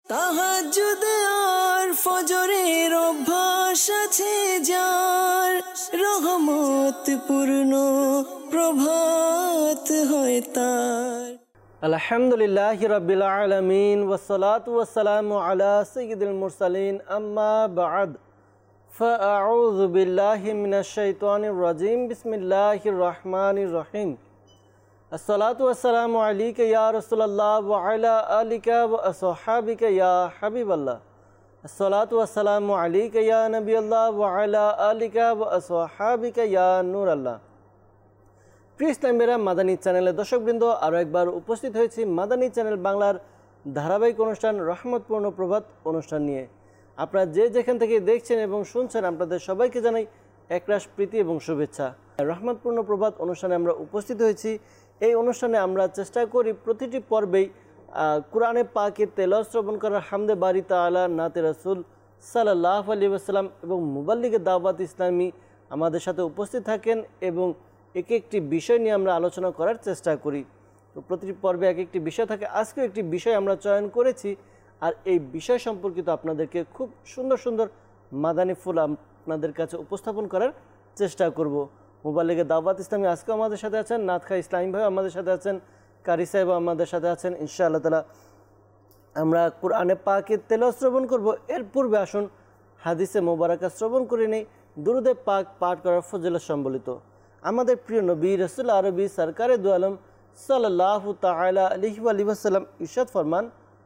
তাহাজ্জুদ আর ফজরের অভ্যাস আছে যার, রহমত পূর্ণ প্রভাত হয় তার। আলহামদুলিল্লাহি রাব্বিল আলামিন ওয়াসসালাতু ওয়াসসালামু আলা সাইয়্যিদিল মুরসালিন আম্মা বা'দ ফাআউযু বিল্লাহি মিনাশ শাইতানির রাজীম বিসমিল্লাহির রহমানির রহিম। আসসালাতু ওয়াসসালামু আলাইকা ইয়া রাসূলুল্লাহ ওয়া আলা আলিকা ওয়া আসহাবিকা ইয়া হাবিবাল্লাহ। আসসালাতু ওয়াসসালামু আলাইকা ইয়া নবিয়াল্লাহ ওয়া আলা আলিকা ওয়া আসহাবিকা ইয়া নূরাল্লাহ। প্রিয় ইসলামীরা, মাদানী চ্যানেলের দর্শকবৃন্দ, আরও একবার উপস্থিত হয়েছি মাদানী চ্যানেল বাংলার ধারাবাহিক অনুষ্ঠান রহমতপূর্ণ প্রভাত অনুষ্ঠান নিয়ে। আপনারা যে যেখান থেকে দেখছেন এবং শুনছেন, আপনাদের সবাইকে জানাই একরাশ প্রীতি এবং শুভেচ্ছা। রহমতপূর্ণ প্রভাত অনুষ্ঠানে আমরা উপস্থিত হয়েছি। এই অনুষ্ঠানে আমরা চেষ্টা করি প্রতিটি পর্বেই কোরআনে পাকের তেলাওয়াত শ্রবণ করার, হামদে বারি তাআলা, নাতে রাসূল সাল্লাল্লাহু আলাইহি ওয়াসাল্লাম এবং মুবাল্লিগে দাওয়াত ইসলামী আমাদের সাথে উপস্থিত থাকেন এবং এক একটি বিষয় নিয়ে আমরা আলোচনা করার চেষ্টা করি। তো প্রতিটি পর্বে এক একটি বিষয় থাকে। আজকেও একটি বিষয় আমরা চয়ন করেছি, আর এই বিষয় সম্পর্কিত আপনাদেরকে খুব সুন্দর সুন্দর মাদানী ফুল আপনাদের কাছে উপস্থাপন করার চেষ্টা করব। মুবাল্লিগে দাওয়াত ইসলামী আজকেও আমাদের সাথে আছেন, নাতখা ইসলামী ভাই আমাদের সাথে আছেন, কারি সাহেব আমাদের সাথে আছেন। ইনশাআল্লাহ তাআলা আমরা কোরআনে পাকের তেলাওয়াত শ্রবণ করব। এর পূর্বে আসুন হাদিসে মোবারকা শ্রবণ করে নেই। দুরুদে পাক পাঠ করার ফজিলত সম্বলিত আমাদের প্রিয় নবী রাসূল আরবি সরকারে দু আলম সাল্লাল্লাহু তাআলা আলাইহি ওয়াসাল্লাম ইরশাদ ফরমান,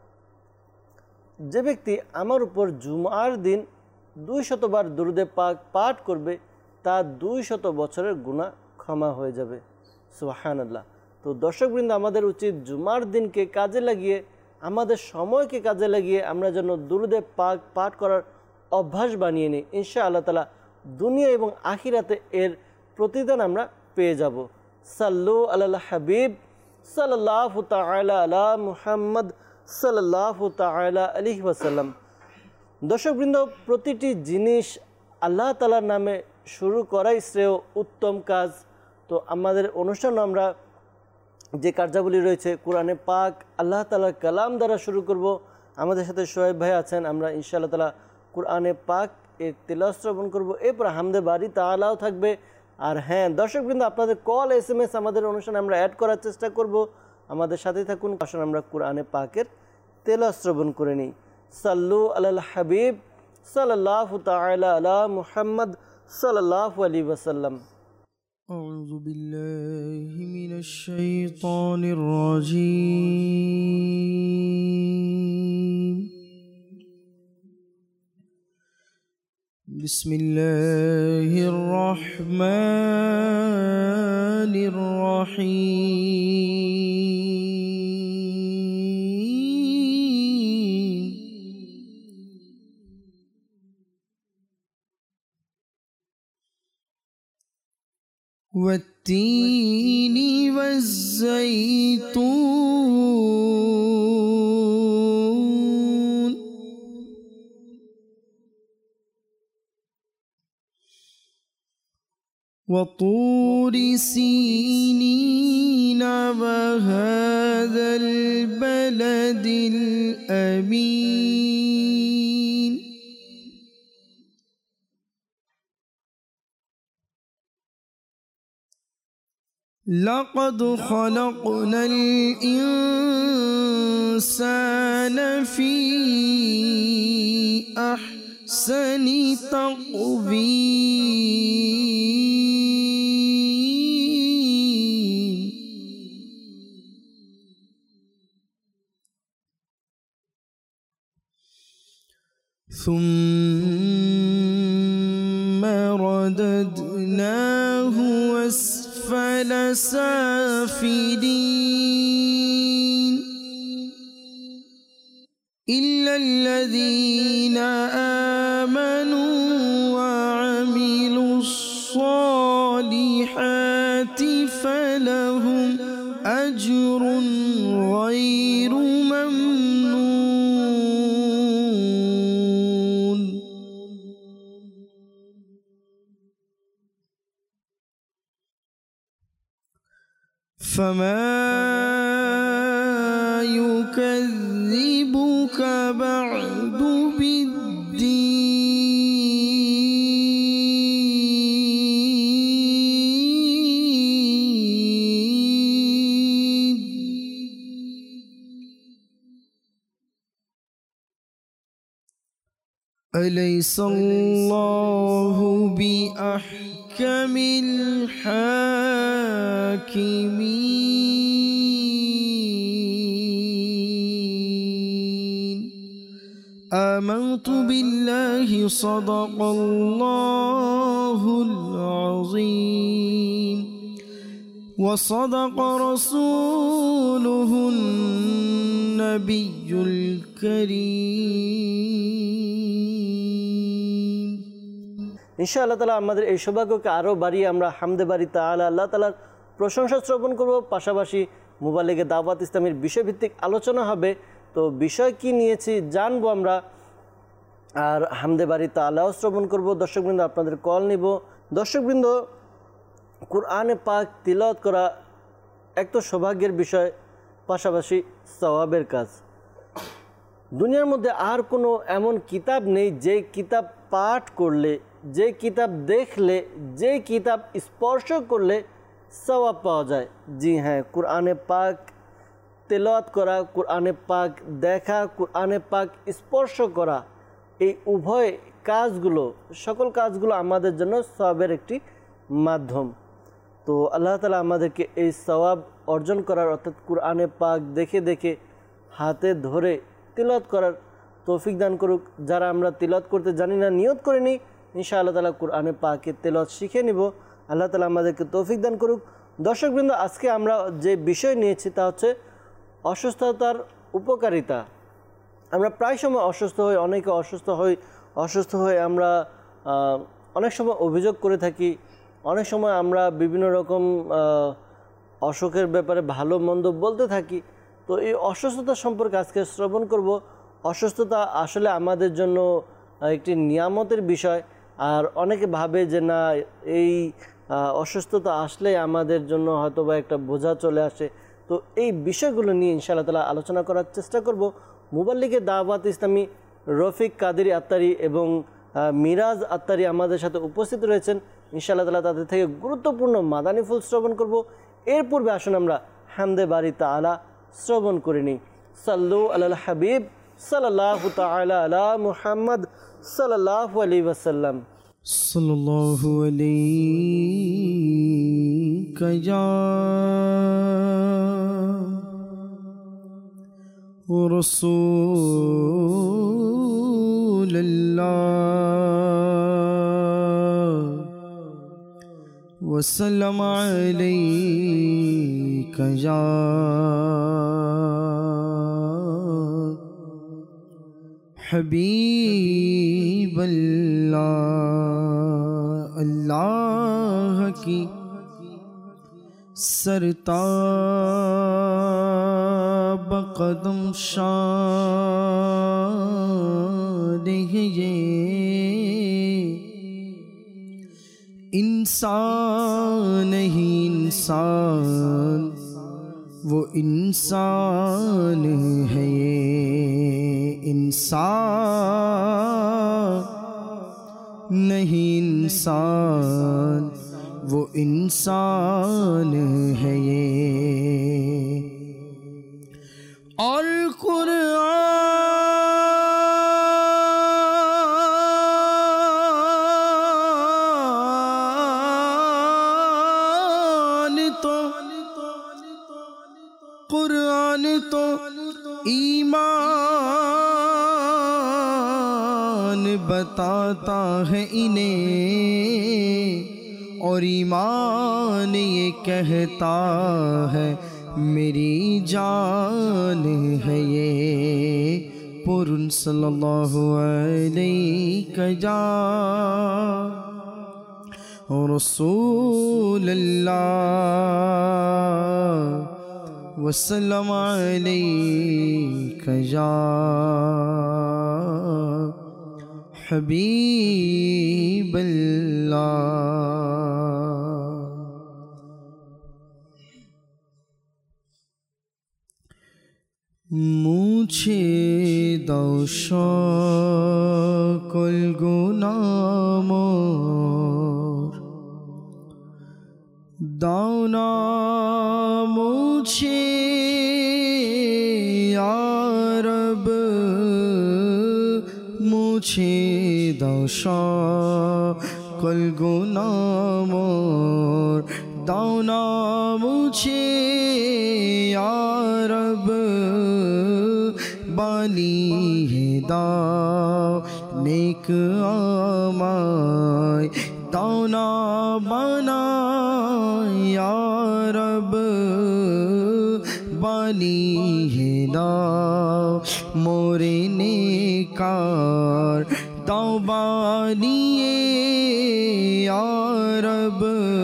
যে ব্যক্তি আমার উপর জুমার দিন 200 বার দুরুদে পাক পাঠ করবে, তা 200 বছরের গুনাহ ক্ষমা হয়ে যাবে। সুবহানাল্লাহ। তো দর্শকবৃন্দ, আমাদের উচিত জুমার দিনকে কাজে লাগিয়ে, আমাদের সময়কে কাজে লাগিয়ে আমরা যেন দুরুদে পাক পাঠ করার অভ্যাস বানিয়ে নিই। ইনশাআল্লাহ তাআলা দুনিয়া এবং আখিরাতে এর প্রতিদান আমরা পেয়ে যাব। সাল্লু আলাল হাবিব সাল্লাল্লাহু তাআলা আলা মুহাম্মদ সাল্লাল্লাহু তাআলা আলাইহি ওয়াসাল্লাম। দর্শকবৃন্দ, প্রতিটি জিনিস আল্লাহ তাআলার নামে শুরু করাই শ্রেয়, উত্তম কাজ। তো আমাদের অনুষ্ঠানে আমরা যে কার্যাবলী রয়েছে, কোরআনে পাক আল্লাহ তাআলার কালাম দ্বারা শুরু করব। আমাদের সাথে সোহেব ভাই আছেন। আমরা ইনশাআল্লাহ তাআলা কোরআনে পাক এর তেলাওয়াত শ্রবণ করব। এরপর হামদে বারি তাআলাও থাকবে। আর হ্যাঁ দর্শকবৃন্দ, আপনাদের কল SMS আমাদের অনুষ্ঠানে আমরা অ্যাড করার চেষ্টা করব। আমাদের সাথেই থাকুন। আসুন আমরা কোরআনে পাকের তেলাওয়াত শ্রবণ করে নিই। সাল্লু আলাল হাবিব সাল্লাল্লাহু তাআলা আলা মুহাম্মদ সাল্লাল্লাহু আলাইহি ওয়াসাল্লাম। আউযু বিল্লাহি মিনাশ শাইতানির রাজীম। বিসমিল্লাহির রহমানির রহিম। والتين والزيتون وطور سينين وهذا البلد الأمين لقد خلقنا الإنسان في أحسن تقويم ثم رددناه أسفل سافلين إلا الذين آمنوا وعملوا الصالحات فلهم أجر غير ممنون فما يكذبك بعد أليس الله بأحكم الحاكمين آمنت بالله صدق الله العظيم وصدق رسوله النبي الكريم ইনশাআল্লাহ তাআলা আমাদের এই সৌভাগ্যকে আরও বাড়িয়ে আমরা হামদে বারি তাআলা আল্লাহ তাআলার প্রশংসা শ্রবণ করব, পাশাপাশি মুবাল্লিগে দাওয়াত ইসলামীর বিষয়ভিত্তিক আলোচনা হবে। তো বিষয় কি নিয়েছি জানবো আমরা, আর হামদে বারি তাআলাও শ্রবণ করব। দর্শকবৃন্দ আপনাদের কল নিব। দর্শকবৃন্দ, কুরআনে পাক তিলাওয়াত করা এক তো সৌভাগ্যের বিষয়, পাশাপাশি সওয়াবের কাজ। দুনিয়ার মধ্যে আর কোনো এমন কিতাব নেই যে কিতাব পাঠ করলে, যে কিতাব দেখলে, যে কিতাব স্পর্শ করলে সওয়াব পাওয়া যায়। জি হ্যাঁ, কুরআনে পাক তেলাওয়াত করা, কুরআনে পাক দেখা, কুরআনে পাক স্পর্শ করা, এই উভয় কাজগুলো, সকল কাজগুলো আমাদের জন্য সওয়াবের একটি মাধ্যম। তো আল্লাহ তাআলা আমাদেরকে এই সওয়াব অর্জন করার, অর্থাৎ কুরআনে পাক দেখে দেখে হাতে ধরে তিলাওয়াত করার তৌফিক দান করুক। যারা আমরা তিলাওয়াত করতে জানি না, নিয়ত করে নিই ইনশাআল্লাহ তাআলা কুরআনে পাকে তিলাওয়াত শিখে নিব। আল্লাহ তাআলা আমাদেরকে তৌফিক দান করুক। দর্শকবৃন্দ, আজকে আমরা যে বিষয় নিয়েছি তা হচ্ছে অসুস্থতার উপকারিতা। আমরা প্রায় সময় অসুস্থ হই, অনেকে অসুস্থ হয়ে আমরা অনেক সময় অভিযোগ করে থাকি, অনেক সময় আমরা বিভিন্ন রকম অসুখের ব্যাপারে ভালো মন্দ বলতে থাকি। তো এই অসুস্থতা সম্পর্কে আজকে শ্রবণ করব। অসুস্থতা আসলে আমাদের জন্য একটি নিয়ামতের বিষয়, আর অনেকে ভাবে যে না, এই অসুস্থতা আসলে আমাদের জন্য হয়তো বা একটা বোঝা চলে আসে। তো এই বিষয়গুলো নিয়ে ইনশাআল্লাহ তাআলা আলোচনা করার চেষ্টা করব। মুবাল্লিগে দাওয়াত ইসলামী রফিক কাদেরী আত্তারি এবং মিরাজ আত্তারি আমাদের সাথে উপস্থিত রয়েছেন। ইনশাআল্লাহ তাআলা তাদের থেকে গুরুত্বপূর্ণ মাদানী ফুল শ্রবণ করব। এর পূর্বে আসুন আমরা হামদে বারি তাআলা শ্রবণ করে নিই। সাল্লু আলাল হাবিব সাল্লাল্লাহু তাআলা আলা মুহাম্মদ সাল্লাল্লাহু আলাইহি ওয়াসাল্লাম। সাল্লাল্লাহু আলাইকা ইয়া রাসূলুল্লাহ وسلم عليك يا حبيب الله اللہ کی سرتاب قدم شان ہے یہ انسان نہیں انسان وہ انسان ہے یہ انسان نہیں انسان وہ انسان ہے یہ اور قرآن تو ایمان بتاتا ہے انہیں اور ایمان یہ کہتا ہے میری جان ہے یہ پرن صلی اللہ علیہ یا رسول اللہ وسلم علیک یا حبیب اللہ মুছে দাও সকল গুনাহ মোর দাও না মুছে ইয়া রব মুছে দাও সকল গুনাহ মোর, দাও না মুছে ইয়া রব, বানিয়ে দাও নেক আমায়, দাও না বানায় ইয়া রব, বানিয়ে দাও মোরে নেকার, দাও বানিয়ে ইয়া রব,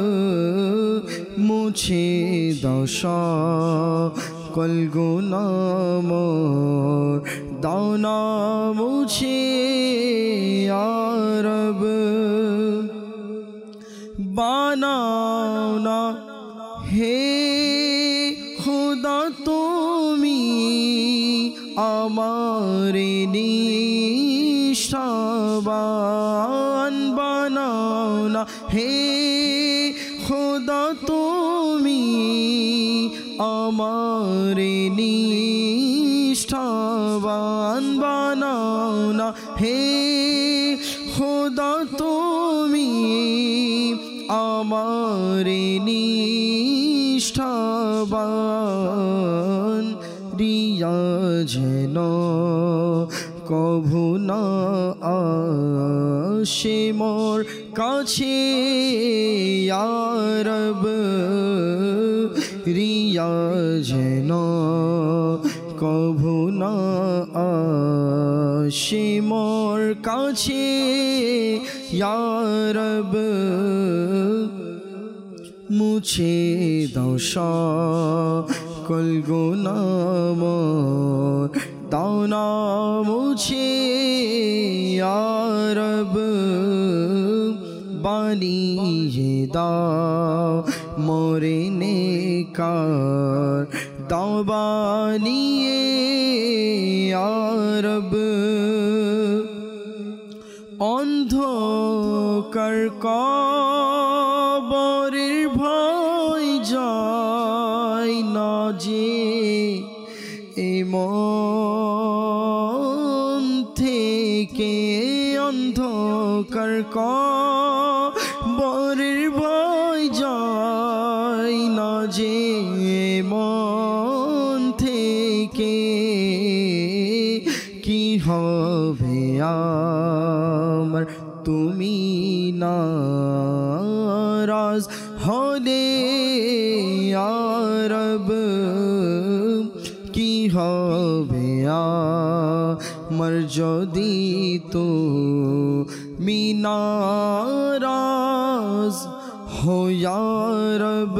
মুছে দাও সকল গুনাহ মোর, দাও না মুছে ইয়া রব, বানাও না হে খুদা তুমি আমার নিষ্ঠাবান, বানাও না হে খুদা তুমি আমার নিষ্ঠাবান, বানাও না হে খুদা তুমি আমার নিষ্ঠাবান, রিয়া যেন কভু না আসে মোর কাছে ইয়া রব, রিয়া যেন কভু না আসে মোর কাছে ইয়া রব, মুছে দাও সকল গুনাহ মোর, দাও না মুছে ইয়া রব, বানিয়ে দাও মোরে নেকার, দাও বানিয়ে ইয়া রব, অন্ধকার কবরের ভয় যায় না যে মন থেকে, অন্ধকার কবরের ভয় যায় না যে মন থেকে, কি হবে আমার তুমি নারাজ হলে ইয়া রব, কি হবে আমার যদি তুমি নারাজ হো ইয়া রব,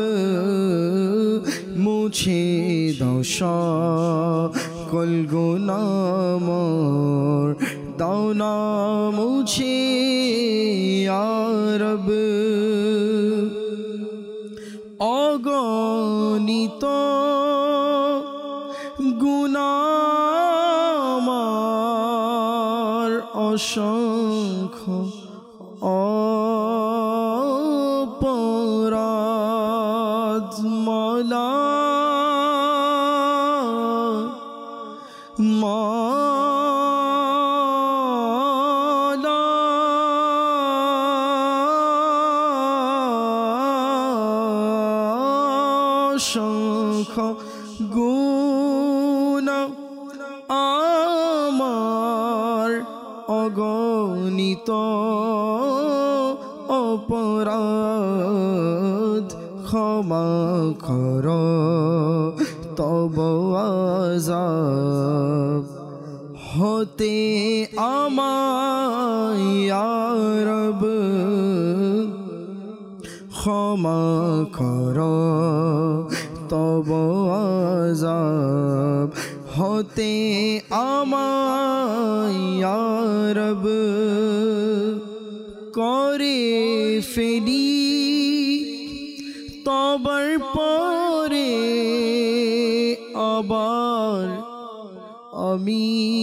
মুছে দাও সকল গুনাহ মোর, দাও না মুছে ইয়া রব, অগণিত গুনাহ আমার অসংখ্য অপরাধ মওলা, মওলা অসংখ্য গুনাহ আমার অগণিত অপরাধ, ক্ষমা করো তব আযাব হতে আমায় ইয়া রব, ক্ষমা করো তব আযাব হতে আমায় ইয়া রব, করে ফেলি তবার পরে আবার আমি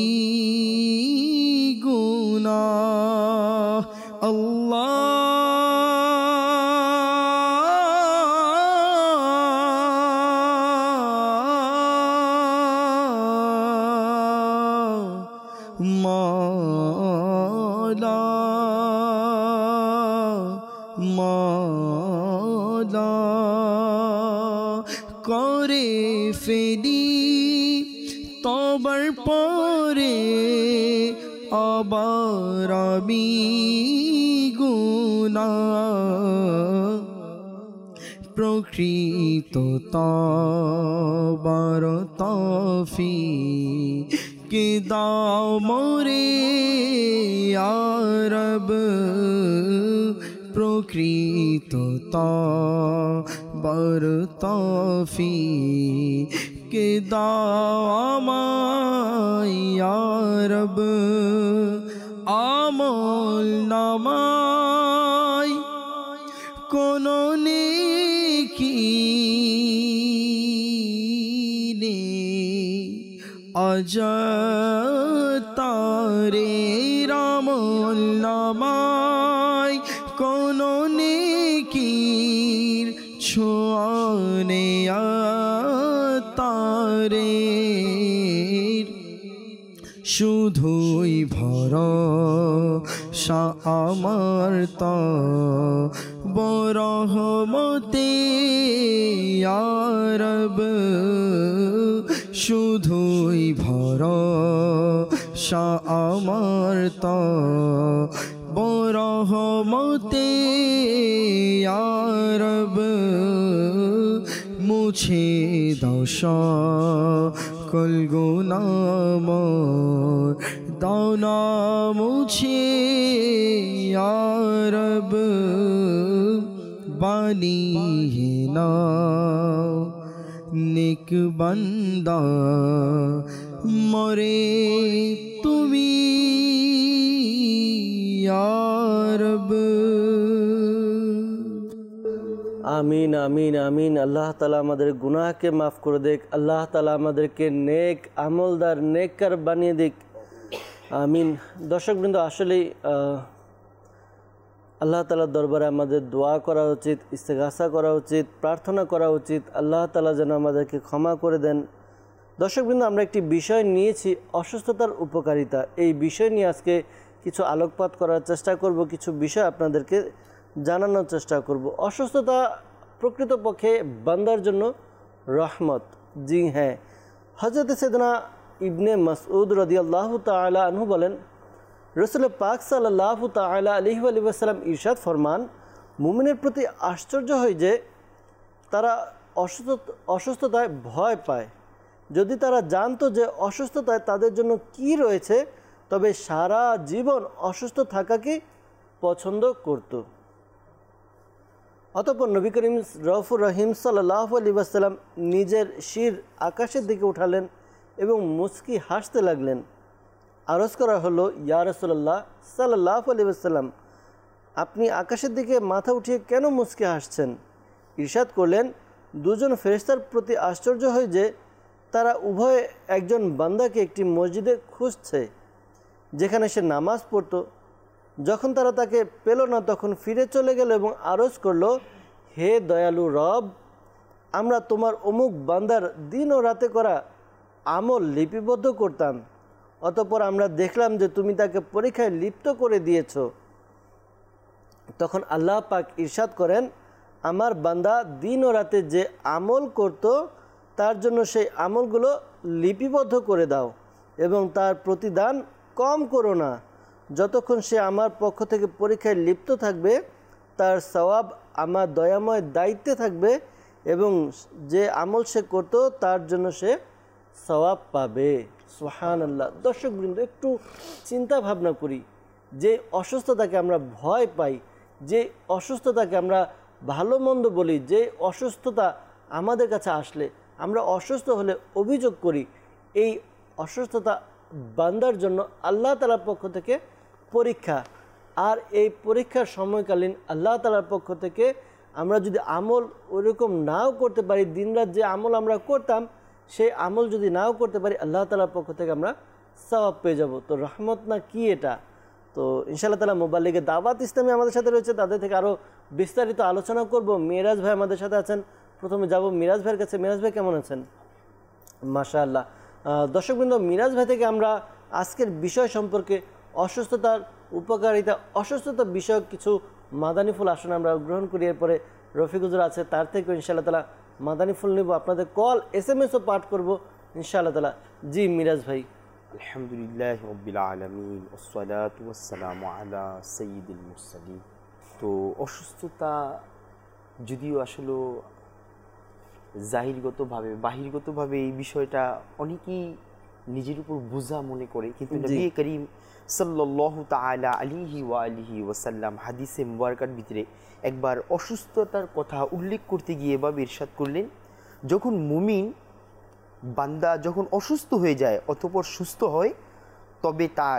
গুনাহ, আল্লাহ আবার আমি গুনাহ প্রকৃত তওবার তৌফিক দাও মোরে ইয়া রব প্রকৃত তওবার তৌফিক দাও আমায় ইয়া রব আমল নামায় কোনো নেকি অযতারে আমল নামায় কোনো নেকির ছোঁয়ানে তারে শুধুই ভরসা আমার তো বরহমতে ইয়া রব শুধুই ভরসা আমার তো বরহমতে ইয়া রব মুছে দাও সকল গুনাহ মোর দাও না মুছে ইয়া রব বানিয়ে নাও নেক বান্দা মরে তুমি ইয়া রব। আমিন আমিন আমিন। আল্লাহ তাআলা আমাদের গুনাহকে মাফ করে দেখ, আল্লাহ তাআলা আমাদেরকে নেক আমলদার নেককার বানিয়ে দিক, আমিন। দর্শকবৃন্দ, আসলেই আল্লাহ তাআলার দরবারে আমাদের দোয়া করা উচিত, ইস্তেগাসা করা উচিত, প্রার্থনা করা উচিত, আল্লাহ তাআলা যেন আমাদেরকে ক্ষমা করে দেন। দর্শকবৃন্দ, আমরা একটি বিষয় নিয়েছি, অসুস্থতার উপকারিতা। এই বিষয় নিয়ে আজকে কিছু আলোকপাত করার চেষ্টা করব, কিছু বিষয় আপনাদেরকে জানানোর চেষ্টা করব। অসুস্থতা প্রকৃতপক্ষে বান্দার জন্য রহমত। জি হ্যাঁ, হযরত সাইয়েদনা ইবনে মাসউদ রাদিয়াল্লাহু তাআলা আনহু বলেন, রাসূল পাক সাল্লাল্লাহু তাআলা আলাইহি ওয়াসাল্লাম ইরশাদ ফরমান, মুমিনের প্রতি আশ্চর্য হয় যে তারা অসুস্থতায় ভয় পায়। যদি তারা জানতো যে অসুস্থতায় তাদের জন্য কি রয়েছে, তবে সারা জীবন অসুস্থ থাকাকে পছন্দ করত। অতঃপর নবী করিম রউফুর রহিম সাল্লাল্লাহু আলাইহি ওয়াসাল্লাম নিজের শির আকাশের দিকে উঠালেন এবং মুচকি হাসতে লাগলেন। আরজ করা হলো, ইয়া রাসূলুল্লাহ সাল্লাল্লাহু আলাইহি ওয়াসাল্লাম, আপনি আকাশের দিকে মাথা উঠিয়ে কেন মুচকি হাসছেন? ইরশাদ করলেন, দুজন ফেরেশতার প্রতি আশ্চর্য হয় যে তারা উভয়ে একজন বান্দাকে একটি মসজিদে খুঁজছে যেখানে সে নামাজ পড়ত। যখন তারা তাকে পেল না, তখন ফিরে চলে গেল এবং আরজ করল, হে দয়ালু রব, আমরা তোমার অমুক বান্দার দিন ও রাতে করা আমল লিপিবদ্ধ করতাম, অতঃপর আমরা দেখলাম যে তুমি তাকে পরীক্ষায় লিপ্ত করে দিয়েছ। তখন আল্লাহ পাক ইরশাদ করেন, আমার বান্দা দিন ও রাতে যে আমল করত তার জন্য সেই আমলগুলো লিপিবদ্ধ করে দাও এবং তার প্রতিদান কম করো না। যতক্ষণ সে আমার পক্ষ থেকে পরীক্ষায় লিপ্ত থাকবে, তার সওয়াব আমার দয়াময় দায়িত্বে থাকবে এবং যে আমল সে করত তার জন্য সে সওয়াব পাবে। সুবহানাল্লাহ। দর্শকবৃন্দ, একটু চিন্তা ভাবনা করি, যে অসুস্থতাকে আমরা ভয় পাই, যে অসুস্থতাকে আমরা ভালো মন্দ বলি, যে অসুস্থতা আমাদের কাছে আসলে আমরা অসুস্থ হলে অভিযোগ করি, এই অসুস্থতা বান্দার জন্য আল্লাহ তাআলার পক্ষ থেকে পরীক্ষা। আর এই পরীক্ষার সময়কালীন আল্লাহ তাআলার পক্ষ থেকে আমরা যদি আমল ওইরকম নাও করতে পারি, দিনরাত যে আমল আমরা করতাম সেই আমল যদি নাও করতে পারি, আল্লাহ তাআলার পক্ষ থেকে আমরা সওয়াব পেয়ে যাব। তো রহমত না কি এটা? তো ইনশাআল্লাহ তাআলা মুবাল্লিগে দাওয়াত ইসলামী আমাদের সাথে রয়েছে, তাদের থেকে আরও বিস্তারিত আলোচনা করব। মিরাজ ভাই আমাদের সাথে আছেন, প্রথমে যাব মিরাজ ভাইয়ের কাছে। মিরাজ ভাই কেমন আছেন? মাশাআল্লাহ। দর্শকবৃন্দ, মিরাজ ভাই থেকে আমরা আজকের বিষয় সম্পর্কে, অসুস্থতার উপকারিতা, অসুস্থতা বিষয়ক কিছু মাদানী ফুল আসুন আমরা গ্রহণ করি। এরপরে রফিক হুজুর আছে, তার থেকে ইনশাআল্লাহ তাআলা মাদানী ফুল নেব, আপনাদের কল SMS ও পাঠ করব ইনশাআল্লাহ তাআলা। জি মিরাজ ভাই। আলহামদুলিল্লাহ রাব্বিল আলামিন ওয়াসসালাতু ওয়াসসালামু আলা সাইয়্যিদিল মুরসালিন। তো অসুস্থতা যদিও আসলে জাহিরগতভাবে বাহিরগতভাবে এই বিষয়টা অনেকেই নিজের উপর বোঝা মনে করে, কিন্তু নবী করিম সাল্লাল্লাহু তাআলা আলাইহি ওয়া আলিহি ওয়াসাল্লাম হাদিসে মুবারকার ভিতরে একবার অসুস্থতার কথা উল্লেখ করতে গিয়ে এভাবে ইরশাদ করলেন, যখন মুমিন বান্দা যখন অসুস্থ হয়ে যায় অতঃপর সুস্থ হয়, তবে তার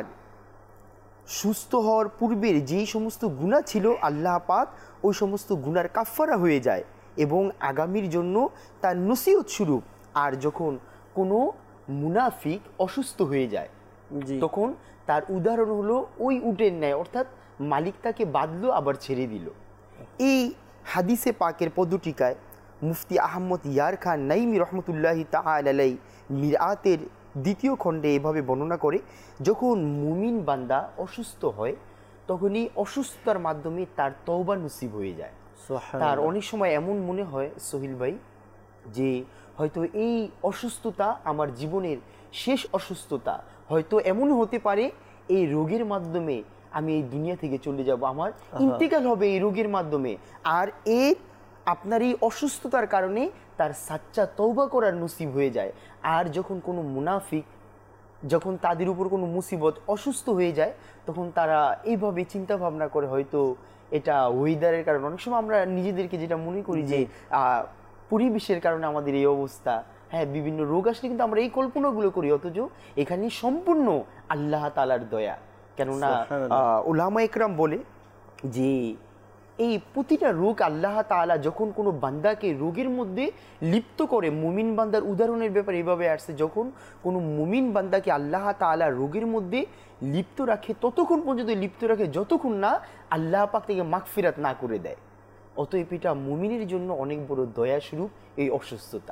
সুস্থ হওয়ার পূর্বের যেই সমস্ত গুনাহ ছিল আল্লাহ পাক ওই সমস্ত গুনার কাফফারা হয়ে যায় এবং আগামীর জন্য তার নসিহত স্বরূপ। আর যখন কোনো মুনাফিক অসুস্থ হয়ে যায় তখন তার উদাহরণ হলো ওই উটের ন্যায়, অর্থাৎ মালিক তাকে বাঁধলো আবার ছেড়ে দিল। এই হাদিসে পাকের পদটিকায় মুফতি আহমদ ইয়ার খান নাইমি রহমতুল্লাহি তাআলা আলাই মিরআতের দ্বিতীয় খণ্ডে এভাবে বর্ণনা করে, যখন মুমিন বান্দা অসুস্থ হয় তখন এই অসুস্থতার মাধ্যমে তার তওবা নসিব হয়ে যায়। তার অনেক সময় এমন মনে হয় সোহিল ভাই যে হয়তো এই অসুস্থতা আমার জীবনের শেষ অসুস্থতা, হয়তো এমন হতে পারে এই রোগের মাধ্যমে আমি এই দুনিয়া থেকে চলে যাব, আমার ইন্তেকাল হবে এই রোগের মাধ্যমে। আর এর আপনার এই অসুস্থতার কারণে তার সাচ্চা তওবা করার নসিব হয়ে যায়। আর যখন কোনো মুনাফিক যখন তাদের উপর কোনো মুসিবত অসুস্থ হয়ে যায় তখন তারা এইভাবে চিন্তা ভাবনা করে, হয়তো এটা ওয়েদারের কারণে। অনেক সময় আমরা নিজেদেরকে যেটা মনে করি যে পরিবেশের কারণে আমাদের এই অবস্থা, হ্যাঁ বিভিন্ন রোগ আসলে কিন্তু আমরা এই কল্পনাগুলো করি, অথচ এখানে সম্পূর্ণ আল্লাহ তাআলার দয়া। কেননা উলামা ইকরাম বলে যে এই প্রতিটা রোগ আল্লাহ তাআলা যখন কোনো বান্দাকে রোগের মধ্যে লিপ্ত করে, মুমিন বান্দার উদাহরণের ব্যাপারে এভাবে আসছে, যখন কোনো মুমিন বান্দাকে আল্লাহ তাআলা রোগের মধ্যে লিপ্ত রাখে ততক্ষণ পর্যন্ত লিপ্ত রাখে যতক্ষণ না আল্লাহ পাক থেকে মাগফিরাত না করে দেয়। অতএব এটা মুমিনের জন্য অনেক বড় দয়া স্বরূপ এই অসুস্থতা।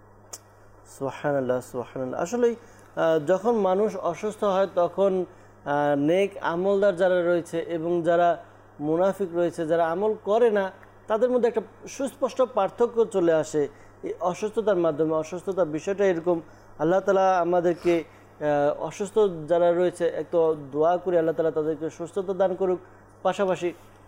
সুবহানাল্লাহ সুবহানাল্লাহ। আসলে যখন মানুষ অসুস্থ হয় তখন নেক আমলদার যারা রয়েছে এবং যারা মুনাফিক রয়েছে, যারা আমল করে না, তাদের মধ্যে একটা সুস্পষ্ট পার্থক্য চলে আসে এই অসুস্থতার মাধ্যমে। অসুস্থতার বিষয়টা এরকম, আল্লাহ তাআলা আমাদেরকে অসুস্থ যারা রয়েছে একটু দোয়া করে আল্লাহ তাআলা তাদেরকে সুস্থতা দান করুক। পাশাপাশি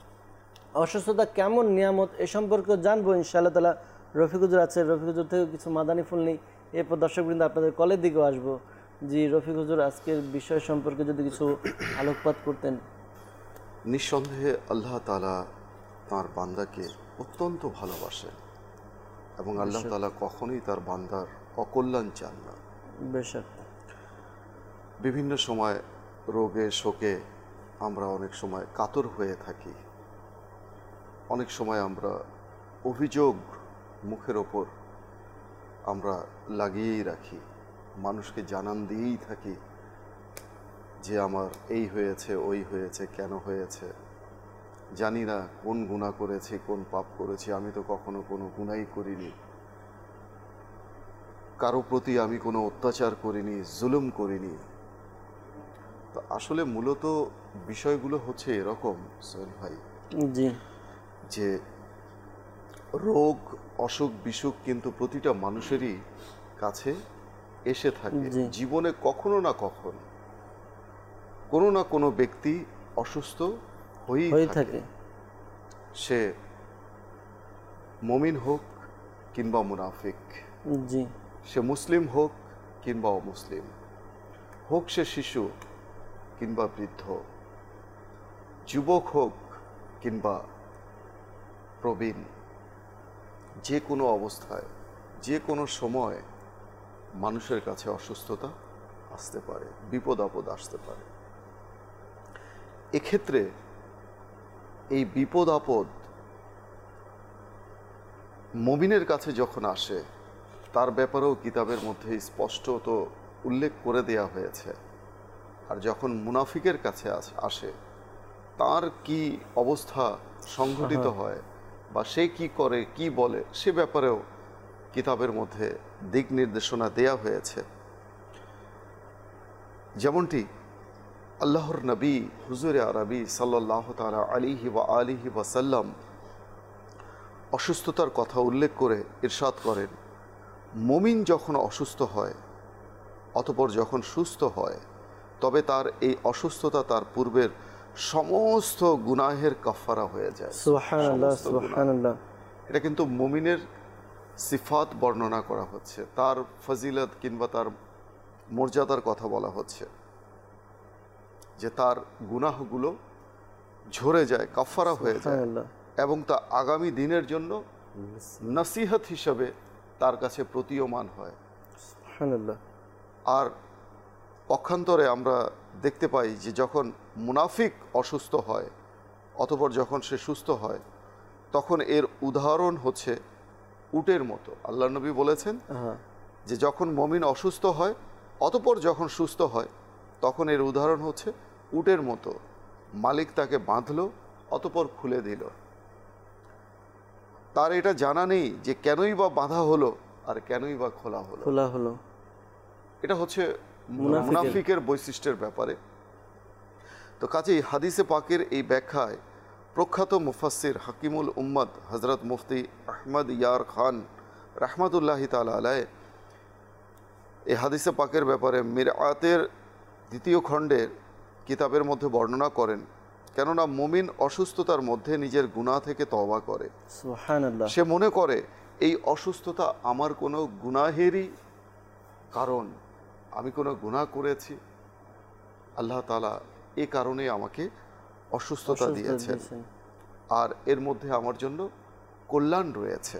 অসুস্থতা কেমন নিয়ামত এ সম্পর্কে জানবো ইনশাআল্লাহ তাআলা। রফিক হুজুর আছে, রফিক হুজুর থেকে কিছু মাদানী ফুল নেই, এরপর দর্শকবৃন্দ আপনাদের কলের দিকেও আসবো। জি রফিক হুজুর, আজকের বিষয় সম্পর্কে যদি কিছু আলোকপাত করতেন। নিঃসন্দেহে আল্লাহ তাআলা তাঁর বান্দাকে অত্যন্ত ভালোবাসেন এবং আল্লাহ তাআলা কখনোই তার বান্দার অকল্যাণ চান না। বেশক বিভিন্ন সময় রোগে শোকে আমরা অনেক সময় কাতর হয়ে থাকি, অনেক সময় আমরা অভিযোগ মুখের ওপর আমরা লাগিয়েই রাখি, মানুষকে জানান দিয়েই থাকি যে আমার এই হয়েছে ওই হয়েছে, কেন হয়েছে, জানি না কোন গুনাহ করেছি কোন পাপ করেছি, আমি তো কখনো কোনো গুনাহই করিনি, কারো প্রতি আমি কোনো অত্যাচার করিনি, জুলুম করিনি। তো আসলে মূলত বিষয়গুলো হচ্ছে এরকম সোহেল ভাই, জি, যে রোগ অসুখ বিসুখ কিন্তু প্রতিটা মানুষেরই কাছে এসে থাকে জীবনে। কখনো না কখনো কোনো না কোনো ব্যক্তি অসুস্থ হয়েই থাকে, সে মুমিন হোক কিংবা মুনাফিক, জি, সে মুসলিম হোক কিংবা অমুসলিম হোক, সে শিশু কিংবা বৃদ্ধ, যুবক হোক কিংবা প্রবীণ, যে কোনো অবস্থায় যে কোনো সময় মানুষের কাছে অসুস্থতা আসতে পারে, বিপদ আপদ আসতে পারে। এক্ষেত্রে এই বিপদ আপদ মুমিনের কাছে যখন আসে তার ব্যাপারেও কিতাবের মধ্যে স্পষ্টত উল্লেখ করে দেয়া হয়েছে। আর যখন মুনাফিকের কাছে আসে তার কি অবস্থা সংঘটিত হয় বা সে কি করে কি বলে সে ব্যাপারেও কিতাবের মধ্যে দিক নির্দেশনা দেয়া হয়েছে। যেমনটি আল্লাহর নবী হুজুরে আরবি সাল্লাল্লাহু তাআলা আলাইহি ওয়া আলিহি ওয়াসাল্লাম অসুস্থতার কথা উল্লেখ করে ইরশাদ করেন, মুমিন যখন অসুস্থ হয় অতঃপর যখন সুস্থ হয় তবে তার এই অসুস্থতা তার পূর্বের সমস্ত গুনাহের কাফারা হয়ে যায়। সুবহানাল্লাহ, সমস্ত গুনাহ। সুবহানাল্লাহ। এটা কিন্তু মুমিনের সিফাত বর্ণনা করা হচ্ছে, তার ফজিলত কিংবা তার মর্যাদার কথা বলা হচ্ছে, যে তার গুনাহগুলো ঝরে যায়, কাফারা হয়ে যায়, সুবহানাল্লাহ। এবং তা আগামী দিনের জন্য নসিহত হিসাবে তার কাছে প্রতীয়মান হয়। সুবহানাল্লাহ। আর পক্ষান্তরে আমরা দেখতে পাই যে যখন মুনাফিক অসুস্থ হয় অতঃপর যখন সে সুস্থ হয় তখন এর উদাহরণ হচ্ছে উটের মতো। আল্লাহ নবী বলেছেন হ্যাঁ, যে যখন মমিন অসুস্থ হয় অতঃপর যখন সুস্থ হয় তখন এর উদাহরণ হচ্ছে উটের মতো। মালিক তাকে বাঁধলো, অতঃপর খুলে দিল। তার এটা জানা নেই যে কেনই বা বাঁধা হলো আর কেনই বা খোলা হলো। খোলা হলো। এটা হচ্ছে মুনাফিকের বৈশিষ্ট্যের ব্যাপারে। তো কাজেই হাদিসে পাকের এই ব্যাখ্যায় প্রখ্যাত মুফাসসির হাকিমুল উম্মত হজরত মুফতি আহমদ ইয়ার খান রাহমাতুল্লাহি তাআলা আলাইহি এই হাদিসে পাকের ব্যাপারে মিরআতের 2য় খণ্ডের কিতাবের মধ্যে বর্ণনা করেন, কেননা মুমিন অসুস্থতার মধ্যে নিজের গুনাহ থেকে তওবা করে। সুবহানাল্লাহ। সে মনে করে এই অসুস্থতা আমার কোনো গুনাহেরই কারণ, আমি কোনো গুনাহ করেছি, আল্লাহ তাআলা এই কারণে আমাকে অসুস্থতা দিয়েছেন, আর এর মধ্যে আমার জন্য কল্যাণ রয়েছে।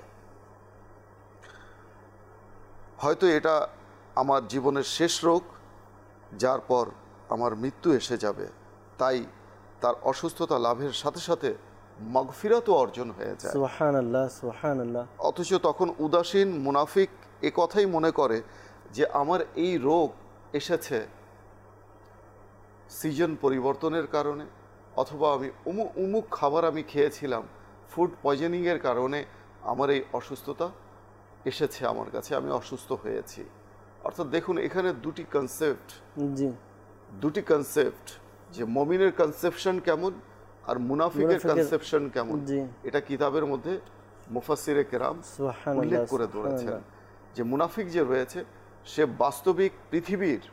হয়তো এটা আমার জীবনের শেষ রোগ, যার পর আমার মৃত্যু এসে যাবে, তাই তার অসুস্থতা লাভের সাথে সাথে মাগফিরাতও অর্জন হয়ে যায়। সুবহানাল্লাহ, সুবহানাল্লাহ। অথচ তখন উদাসীন মুনাফিক এ কথাই মনে করে যে আমার এই রোগ এসেছে সিজন পরিবর্তনের কারণে, অথবা আমি উমুক খাবার আমি খেয়েছিলাম, ফুড পয়জনিংয়ের কারণে আমার এই অসুস্থতা এসেছে আমার কাছে, আমি অসুস্থ হয়েছি। অর্থাৎ দেখুন এখানে দুটি কনসেপ্ট, যে মমিনের কনসেপশন কেমন আর মুনাফিকের কনসেপশন কেমন, এটা কিতাবের মধ্যে মুফাসসিরে কেরাম উল্লেখ করে ধরেছেন। যে মুনাফিক যে রয়েছে সে বাস্তবিক পৃথিবীর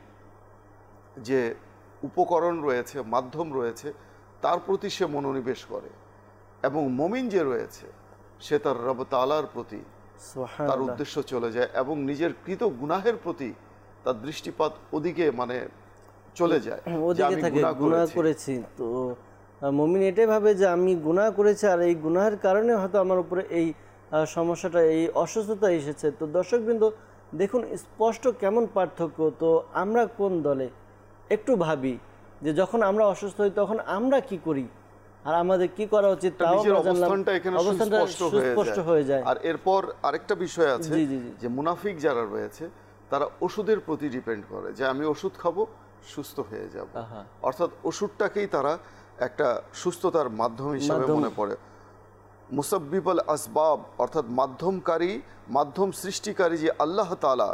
যে উপকরণ রয়েছে, মাধ্যম রয়েছে, তার প্রতি সে মনোনিবেশ করে, এবং মুমিন যে রয়েছে সে তার রব তাআলার প্রতি তার উদ্দেশ্য চলে যায় এবং নিজের কৃত গুনাহের প্রতি তার দৃষ্টিপাত ওদিকে মানে চলে যায়, ওদিকে থাকে, গুনাহ করেছি। তো মুমিন এটাই ভাবে যে আমি গুনাহ করেছি আর এই গুনাহের কারণে হয়তো আমার উপরে এই সমস্যাটা, এই অসুস্থতা এসেছে। তো দর্শকবৃন্দ দেখুন স্পষ্ট কেমন পার্থক্য। তো আমরা কোন দলে একটু ভাবি যে যখন আমরা অসুস্থ হই তখন আমরা কি করি আর আমাদের কি করা উচিত, তাও অবস্থানটা এখানে সুস্পষ্ট হয়ে যায়। আর এরপর আরেকটা বিষয় আছে যে মুনাফিক যারা রয়েছে তারা ওষুধের প্রতি ডিপেন্ড করে, যে আমি ওষুধ খাবো সুস্থ হয়ে যাব, অর্থাৎ ওষুধটাকেই তারা একটা সুস্থতার মাধ্যম হিসেবে মনে পড়ে। মুসাব্বিবুল আসবাব অর্থাৎ মাধ্যম সৃষ্টিকারী যে আল্লাহ তাআলা,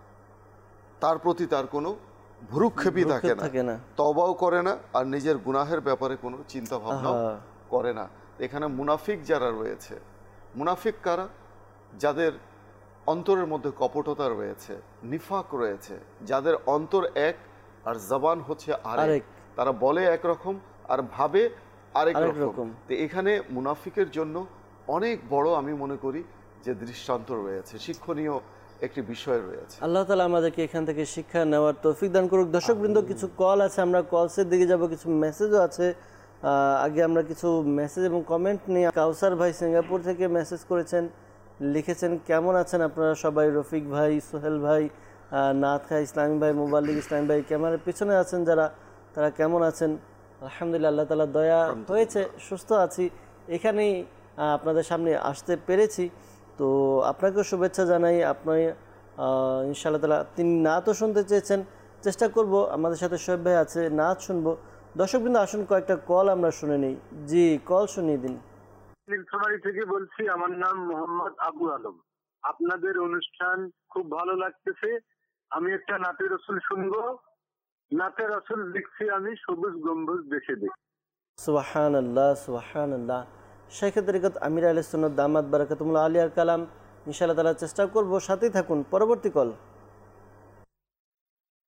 তার প্রতি তার কোনো ভ্রুক্ষেপই থাকে না, তওবাও করে না, আর নিজের গুনাহের ব্যাপারে কোনো চিন্তা ভাবনা করে না। এখানে মুনাফিক যারা রয়েছে, মুনাফিক কারা? যাদের অন্তরের মধ্যে কপটতা রয়েছে, নিফাক রয়েছে, যাদের অন্তর এক আর জবান হচ্ছে আরেক, তারা বলে একরকম আর ভাবে আরেক রকম। তো এখানে মুনাফিকের জন্য অনেক বড় আমি মনে করি যে দৃষ্টান্ত রয়েছে, শিক্ষণীয় একটি বিষয় রয়েছে। আল্লাহ তাআলা আমাদেরকে এখান থেকে শিক্ষা নেওয়ার তৌফিক দান করুক। দর্শকবৃন্দ কিছু কল আছে, আমরা কলসের দিকে যাব, কিছু মেসেজও আছে। আগে আমরা কিছু মেসেজ এবং কমেন্ট নিয়ে। কাউসার ভাই সিঙ্গাপুর থেকে মেসেজ করেছেন, লিখেছেন কেমন আছেন আপনারা সবাই, রফিক ভাই, সোহেল ভাই, নাথ খাই, ইসলামী ভাই, মোবাল্লিক ইসলামী ভাই, ক্যামেরার পিছনে আছেন যারা, তারা কেমন আছেন? আলহামদুলিল্লাহ, আল্লাহ তাআলা দয়া হয়েছে, সুস্থ আছি, এখানেই আপনাদের সামনে আসতে পেরেছি। তো আপনাকেও শুভেচ্ছা জানাই। আপনি ইনশাআল্লাহ তাআলা তিনি নাতও শুনতে চেয়েছেন, চেষ্টা করব, আমাদের সাথে শোয়েব ভাই আছে, নাত শুনবো। দর্শকবৃন্দ আসুন কয়েকটা কল আমরা শুনে নিই। জি, কল শুনিয়ে দিন। নীলফামারী থেকে বলছি, আমার নাম মোহাম্মদ আবু আলম। আপনাদের অনুষ্ঠান খুব ভালো লাগতেছে। আমি একটা নাতে রসুল শুনবো। নাতে রসুল লিখছি আমি সবুজ গম্বুজ দেখে দেখি। সুবহানাল্লাহ, সুবহানাল্লাহ। শেখ তরিকত আমির আহলে সুন্নাত দামাত বারাকাতুহুল আলিয়ার কালাম, ইনশাআল্লাহ তাআলা চেষ্টা করব, সাথেই থাকুন। পরবর্তী কল।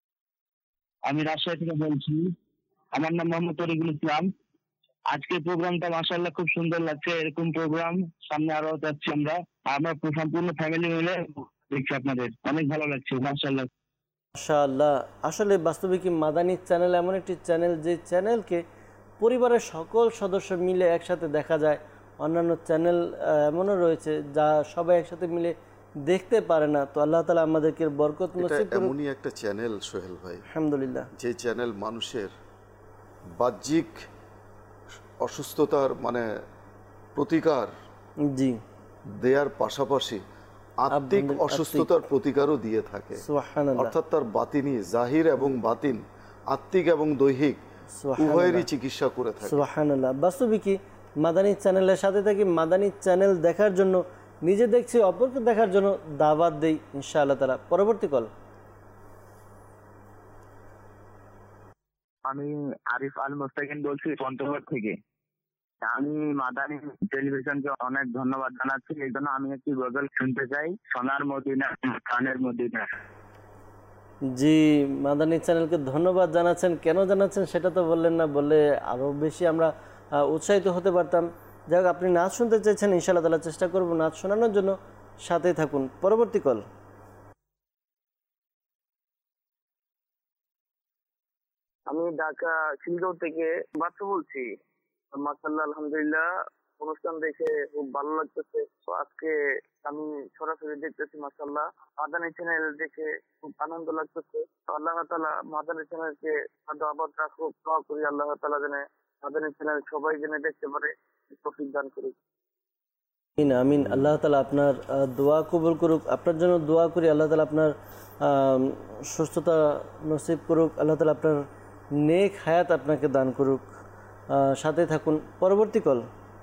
আমি রাজশাহী থেকে বলছি। আমার নাম মোহাম্মদ তরিকুল ইসলাম। আজকের প্রোগ্রামটা মাশাআল্লাহ খুব সুন্দর লাগছে। এরকম প্রোগ্রাম সামনে আরো যাচ্ছি আমরা সম্পূর্ণ ফ্যামিলি মিলে দেখছি আপনাদের, অনেক ভালো লাগছে মাশাআল্লাহ। মাশাআল্লাহ। আসলে বাস্তবিক মাদানী চ্যানেল এমন একটি চ্যানেল যে চ্যানেলকে পরিবারের সকল সদস্য মিলে একসাথে দেখা যায়। অন্যান্য চ্যানেল এমনও রয়েছে যা সবাই একসাথে মিলে দেখতে পারে না। তো আল্লাহ তাআলা আমাদেরকে বরকত নসিব করুন। এমনই একটা চ্যানেল সোহেল ভাই, আলহামদুলিল্লাহ, যে চ্যানেল মানুষের বাহ্যিক অসুস্থতার মানে প্রতিকার জি দেওয়ার পাশাপাশি আত্মিক অসুস্থতার প্রতিকারও দিয়ে থাকে। সুবহানাল্লাহ। অর্থাৎ তার বাতিনি, জাহির এবং বাতিন, আত্মিক এবং দৈহিক উভয়েরই চিকিৎসা করে থাকে। সুবহানাল্লাহ। বাস্তবিকই মাদানী চ্যানেলের সাথে থাকি, মাদানী চ্যানেল দেখার জন্য, নিজে দেখছি অপরকে দেখার জন্য দাওয়াত দেই ইনশাআল্লাহ তাআলা। পরবর্তী কল। আমি আরিফ আল মুস্তাকিন বলছি পঞ্চগড় থেকে। আমি মাদানী টেলিভিশনকে অনেক ধন্যবাদ জানাচ্ছি। এই জন্য আমি একটি গজল শুনতে চাই, সোনার মদিনা কানের মদিনা। জি, মাদানী চ্যানেলকে ধন্যবাদ জানাচ্ছেন। কেন জানাচ্ছেন সেটা তো বললেন না, বললে আরও বেশি আমরা উৎসাহিত হতে পারতাম। যাই হোক, আপনি নাচ শুনতে চাইছেন, ইনশাআল্লাহ তাআলা চেষ্টা করব নাচ শোনানোর জন্য, সাথেই থাকুন। পরবর্তী কল। আমি ঢাকা শিলচর থেকে বাচ্চা বলছি। মাশাআল্লাহ আলহামদুলিল্লাহ, অনুষ্ঠান দেখে খুব ভালো লাগতেছে। তো আজকে আমি সরাসরি দেখতেছি মাশাআল্লাহ, মাদানী চ্যানেল দেখে খুব আনন্দ লাগতেছে। আল্লাহ তাআলা মাদানী চ্যানেলকে আবাদ রাখুক, দোয়া করি আল্লাহ তাআলা যেন মাদানী চ্যানেল সবাই যেন দেখতে পারে, তৌফিক দান করুক। আমিন আমিন। আল্লাহ তাআলা আপনার দোয়া কবুল করুক। আপনার জন্য দোয়া করি আল্লাহ তাআলা আপনার সুস্থতা নসিব করুক, আল্লাহ তাআলা আপনার নেক হায়াত আপনাকে দান করুক। সাথে থাকুন। পরবর্তী কল।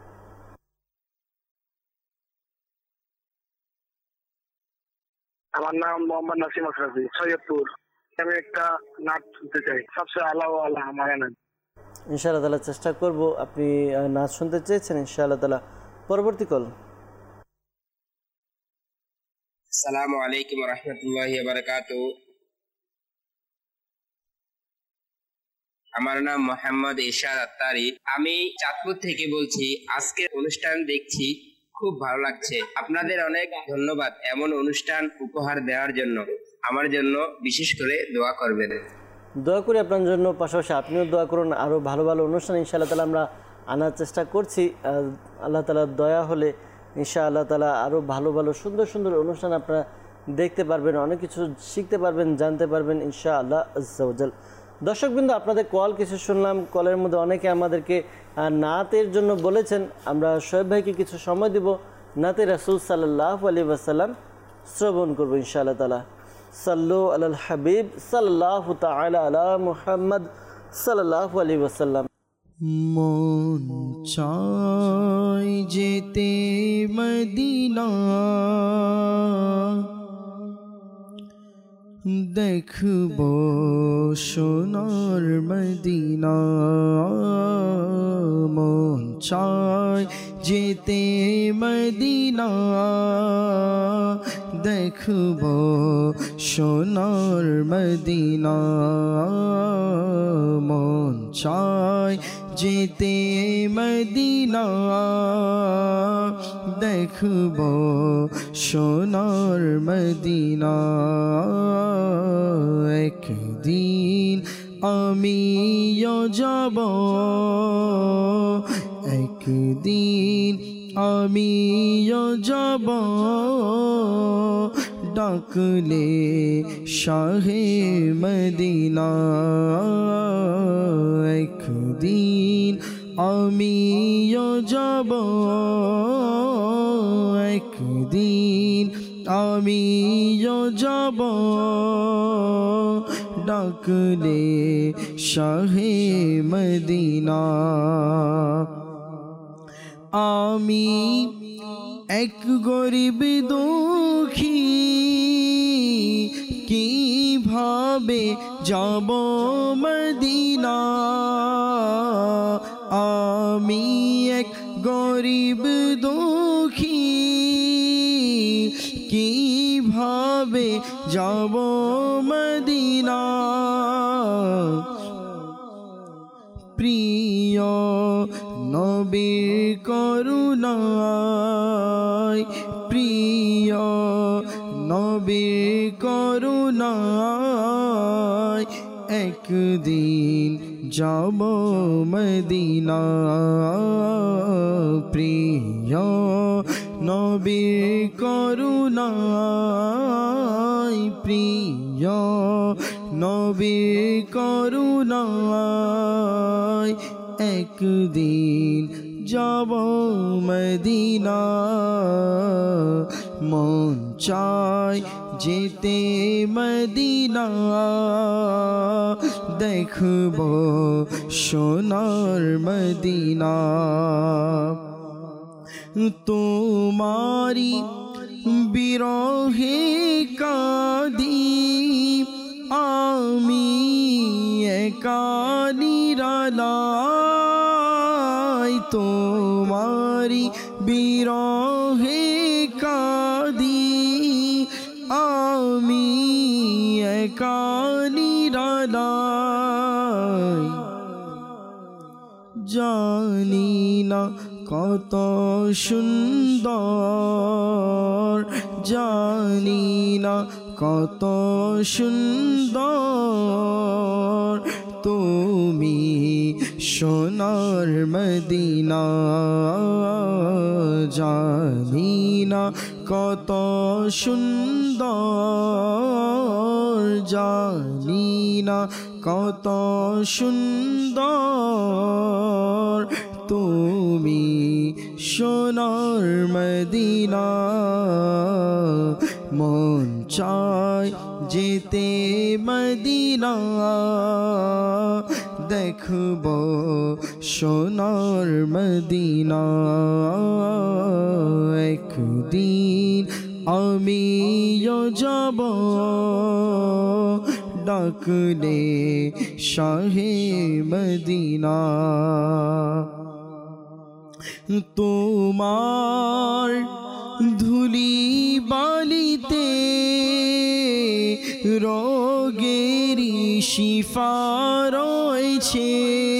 আমার নাম মোহাম্মদ নাসিম আশরাফি, সৈয়দপুর। আমি একটা নাচ শুনতে চাই, সবচেয়ে আল্লাহ আল্লাহ আমার নাম। ইনশাআল্লাহ তাআলা চেষ্টা করব। আপনি নাচ শুনতে চেয়েছেন, ইনশাআল্লাহ তাআলা। পরবর্তী কল। আসসালামু আলাইকুম ওয়া রাহমাতুল্লাহি ওয়া বারাকাতুহু। আমার নাম মোহাম্মদ ইরশাদ আত্তারি। আমি চাঁদপুর থেকে বলছি। আজকে অনুষ্ঠান দেখছি, খুব ভালো লাগছে। আপনাদের অনেক ধন্যবাদ এমন অনুষ্ঠান উপহার দেওয়ার জন্য। আমার জন্য বিশেষ করে দোয়া করবেন। দোয়া করি আপনার জন্য, পাশাপাশি আপনিও দোয়া করুন। আরও ভালো ভালো অনুষ্ঠান ইনশাআল্লাহ তাআলা আমরা আনার চেষ্টা করছি। আল্লাহ তাআলার দয়া হলে ইনশাআল্লাহ তাআলা আরও ভালো ভালো সুন্দর সুন্দর অনুষ্ঠান আপনারা দেখতে পারবেন, অনেক কিছু শিখতে পারবেন, জানতে পারবেন ইনশাআল্লাহ আজ্জা ওয়া জাল। দর্শকবৃন্দ, আপনাদের কল কিছু শুনলাম। কলের মধ্যে অনেকে আমাদেরকে নাতের জন্য বলেছেন। আমরা শোয়েব ভাইকে কিছু সময় দিব, নাতে রাসূল সাল্লাল্লাহু আলাইহি ওয়াসাল্লাম শ্রবণ করবো ইনশাআল্লাহ তাআলা। সাল্লু আলাল হাবিব সাল্লাল্লাহু তাআলা আলা মুহাম্মদ সাল্লাল্লাহু আলাইহি ওয়াসাল্লাম। মন চায় যেতে মদিনা, দেখব সোনার মদিনা। মন চায় যেতে মদিনা, দেখব সোনার মদিনা। মন চায় যেতে মদিনা, দেখব সোনার মদিনা। একদিন আমিও যাব, একদিন আমিও যাব, ডাকলে শাহে মদিনা। একদিন আমিও যাব, একদিন আমিও যাব, ডাকলে শাহে মদিনা। আমি এক গরিব দুঃখী, কিভাবে যাব মদিনা। আমি এক গরিব দুঃখী, কিভাবে যাব মদিনা। প্রিয় নবীর করুণায়, প্রিয় নবীর করুণায় একদিন যাব মদিনা। প্রিয় নবীর করুণায়, প্রিয় নবীর করুণায় একদিন যাব মদিনা। মন চায় যেতে মদিনা, দেখব সোনার মদিনা। তোমারি বিরহে কাঁদি আমি একা নিরালায়, তোমারি বিরহে কাঁদি আমি একা নিরালায়। জানি না কত সুন্দর, জানি না কত সুন্দর তুমি সোনার মদিনা। জানি না কত সুন্দর, জানি না কত সুন্দর তুমি সোনার মদিনা। মন চায় যেতে মদিনা, দেখব সোনার মদিনা। একদিন আমিও যাব ডাকলে শাহে মদিনা। তোমার ধুলি বালিতে রোগেরি শিফা রয়েছে,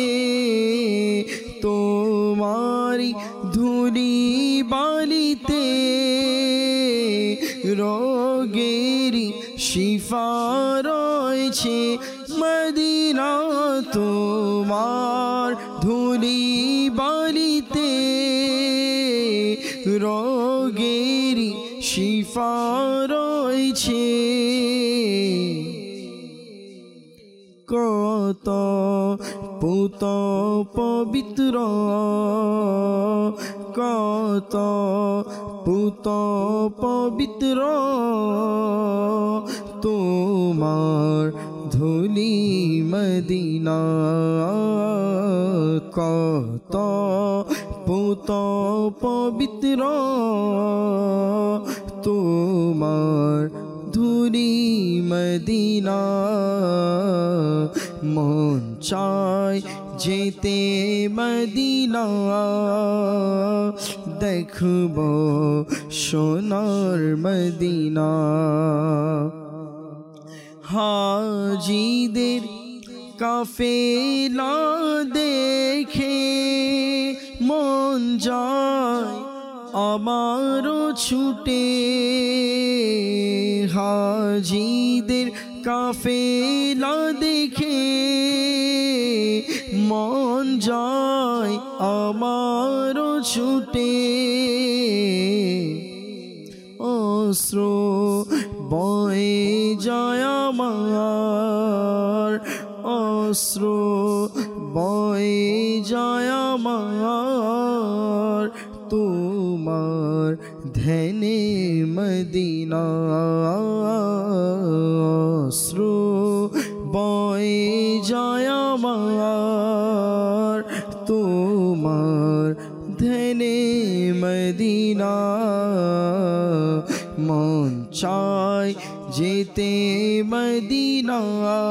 তোমারি ধুলি বালিতে রোগেরি শিফা রয়েছে। মদিনা তোমার ধুলি বালিতে রোগেরি শিফা রয়েছে। কত পুত পবিত্র, কত পুত পবিত্র তোমার ধুলি মদিনা। কত পুত পবিত্র তোমার ধুলি মদিনা। মন চায় যেতে মদিনা, দেখব সোনার মদিনা। হাজিদের কাফেলা দেখে মন যায় আমারও ছুটে। হাজিদের কাফেলা দেখে মন যায় আমারও ছুটে। অশ্রু বয়ে যায় আমার, অশ্রু বয়ে যায় আমার তোমার ধ্যানে মদিনা। অশ্রু বয়ে যায় আমার তোমার ধ্যানে মদিনা। মন চায় যেতে মদিনা,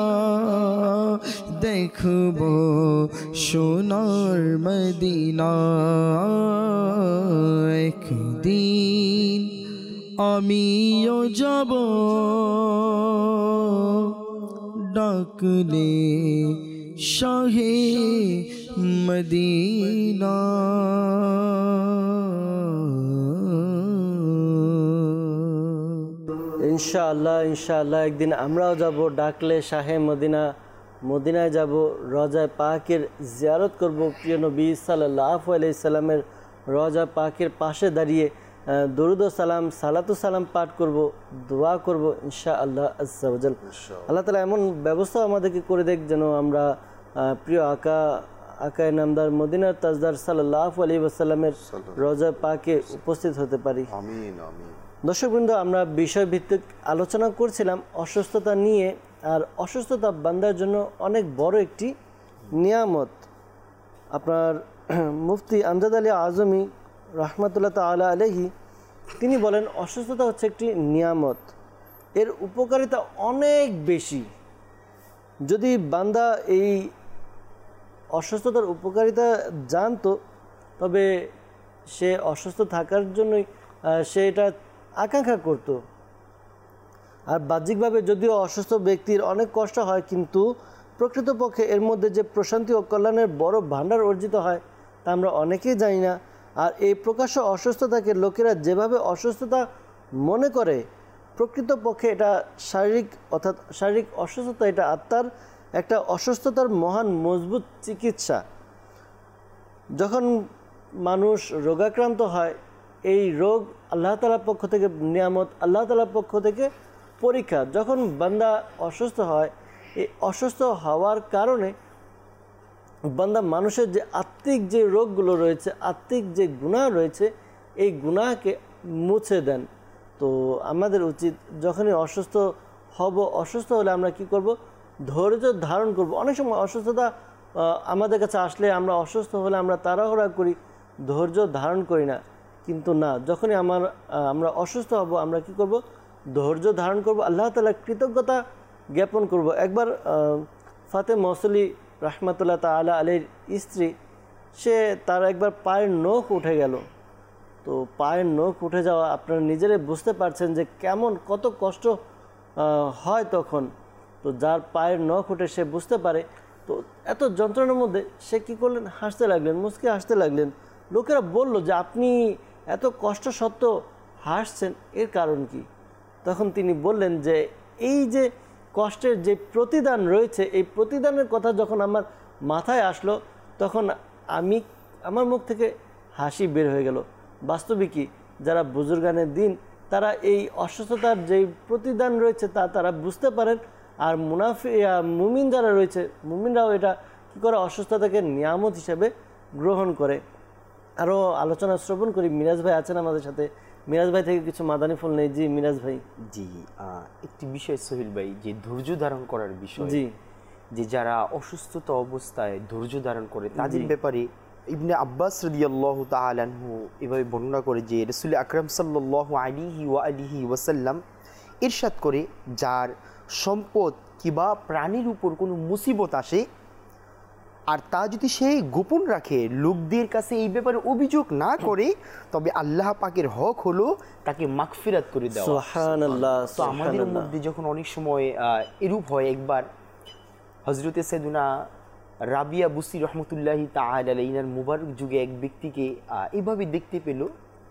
দেখব সোনার মদিনা। একদিন আমিও যাব ডাকলে শাহে মদিনা। ইনশাআল্লাহ ইনশাআল্লাহ একদিন আমরাও যাব, ডাকলে শাহে মদিনা, মদিনায় যাব, রওজায়ে পাকের জিয়ারত করব, প্রিয় নবী সাল্লাল্লাহু আলাইহি সাল্লামের রওজা পাকের পাশে দাঁড়িয়ে দরুদ ও সালাম, সালাতু সালাম পাঠ করব, দোয়া করব ইনশাআল্লাহ আজ্জা ওয়া জাল। আল্লাহ তাআলা এমন ব্যবস্থা আমাদেরকে করে দেখ যেন আমরা প্রিয় আকায়ে নামদার মদিনার তাজদার সাল্লাল্লাহু আলাইহি ওয়াসাল্লামের রওজা পাকে উপস্থিত হতে পারি। আমিন আমিন। দর্শকবৃন্দ, আমরা বিষয়ভিত্তিক আলোচনা করছিলাম অসুস্থতা নিয়ে। আর অসুস্থতা বান্দার জন্য অনেক বড় একটি নিয়ামত। আপনার মুফতি আমজাদ আলী আজমি রহমতুল্লাহ তাআলা আলাইহি তিনি বলেন অসুস্থতা হচ্ছে একটি নিয়ামত, এর উপকারিতা অনেক বেশি। যদি বান্দা এই অসুস্থতার উপকারিতা জানতো তবে সে অসুস্থ থাকার জন্যই সে এটা আকাঙ্ক্ষা করত। আর বাহ্যিকভাবে যদিও অসুস্থ ব্যক্তির অনেক কষ্ট হয়, কিন্তু প্রকৃতপক্ষে এর মধ্যে যে প্রশান্তি ও কল্যাণের বড় ভাণ্ডার অর্জিত হয় তা আমরা অনেকেই জানি না। আর এই প্রকাশ্য অসুস্থতাকে লোকেরা যেভাবে অসুস্থতা মনে করে, প্রকৃতপক্ষে এটা শারীরিক, অর্থাৎ শারীরিক অসুস্থতা এটা আত্মার একটা অসুস্থতার মহান মজবুত চিকিৎসা। যখন মানুষ রোগাক্রান্ত হয়, এই রোগ আল্লাহ তাআলার পক্ষ থেকে নিয়ামত, আল্লাহ তাআলার পক্ষ থেকে পরীক্ষা। যখন বান্দা অসুস্থ হয়, এই অসুস্থ হওয়ার কারণে বান্দা মানুষের যে আত্মিক যে রোগগুলো রয়েছে, আত্মিক যে গুনাহ রয়েছে, এই গুনাহকে মুছে দেন। তো আমাদের উচিত যখনই অসুস্থ হব, অসুস্থ হলে আমরা কি করব? ধৈর্য ধারণ করব। অনেক সময় অসুস্থতা আমাদের কাছে আসলে, আমরা অসুস্থ হলে আমরা তাড়াহুড়া করি, ধৈর্য ধারণ করি না। কিন্তু না, যখনই আমরা অসুস্থ হব আমরা কি করব? ধৈর্য ধারণ করব, আল্লাহ তাআলার কৃতজ্ঞতা জ্ঞাপন করব। একবার ফাতে মৌসলি রহমতুল্লাহ তাআলা আলাইহির স্ত্রী, সে তার একবার পায়ের নখ উঠে গেল। তো পায়ের নখ উঠে যাওয়া আপনারা নিজেরাই বুঝতে পারছেন যে কত কষ্ট হয় তখন। তো যার পায়ের নখ উঠে সে বুঝতে পারে। তো এত যন্ত্রণার মধ্যে সে কী করলেন? হাসতে লাগলেন, মুচকে হাসতে লাগলেন। লোকেরা বলল যে আপনি এত কষ্ট সত্ত্বেও হাসছেন, এর কারণ কি? তখন তিনি বললেন যে এই যে কষ্টের যে প্রতিদান রয়েছে, এই প্রতিদানের কথা যখন আমার মাথায় আসলো তখন আমার মুখ থেকে হাসি বের হয়ে গেল। বাস্তবিকই যারা বুজুর্গানের দিন, তারা এই অসুস্থতার যেই প্রতিদান রয়েছে তারা বুঝতে পারেন। আর মুমিন যারা রয়েছে, মুমিনরাও এটা কী করে? অসুস্থতাকে নিয়ামত হিসেবে গ্রহণ করে। আরও আলোচনা শ্রবণ করি। মিরাজ ভাই আছেন আমাদের সাথে, মিরাজ ভাই থেকে কিছু মাদানী ফুল নেই। জি মিরাজ ভাই। জি, একটি বিষয় সোহেল ভাই, যে ধৈর্য ধারণ করার বিষয়, জি, যে যারা অসুস্থতা অবস্থায় ধৈর্য ধারণ করে তাদের ব্যাপারে ইবনে আব্বাস রাদিয়াল্লাহু তাআলা আনহু এভাবে বর্ণনা করে যে রাসূল আকরাম সাল্লাল্লাহু আলাইহি ওয়াসাল্লাম ইরশাদ করে, যার সম্পদ কিংবা প্রাণীর উপর কোনো মুসিবত আসে আর তা যদি সে গোপন রাখে, লোকদের কাছে এই ব্যাপারে অভিযোগ না করে, তবে আল্লাহ পাকের হক হলো তাকে মাগফিরাত করে দেওয়া। সুবহানাল্লাহ। তো আমাদের মধ্যে যখন অনেক সময় এরূপ হয়, একবার হযরতে সাইয়্যিদুনা রাবিয়া বুসি রহমতুল্লাহি তাআলা আলাইহির মুবারক যুগে এক ব্যক্তিকে এভাবে দেখতে পেল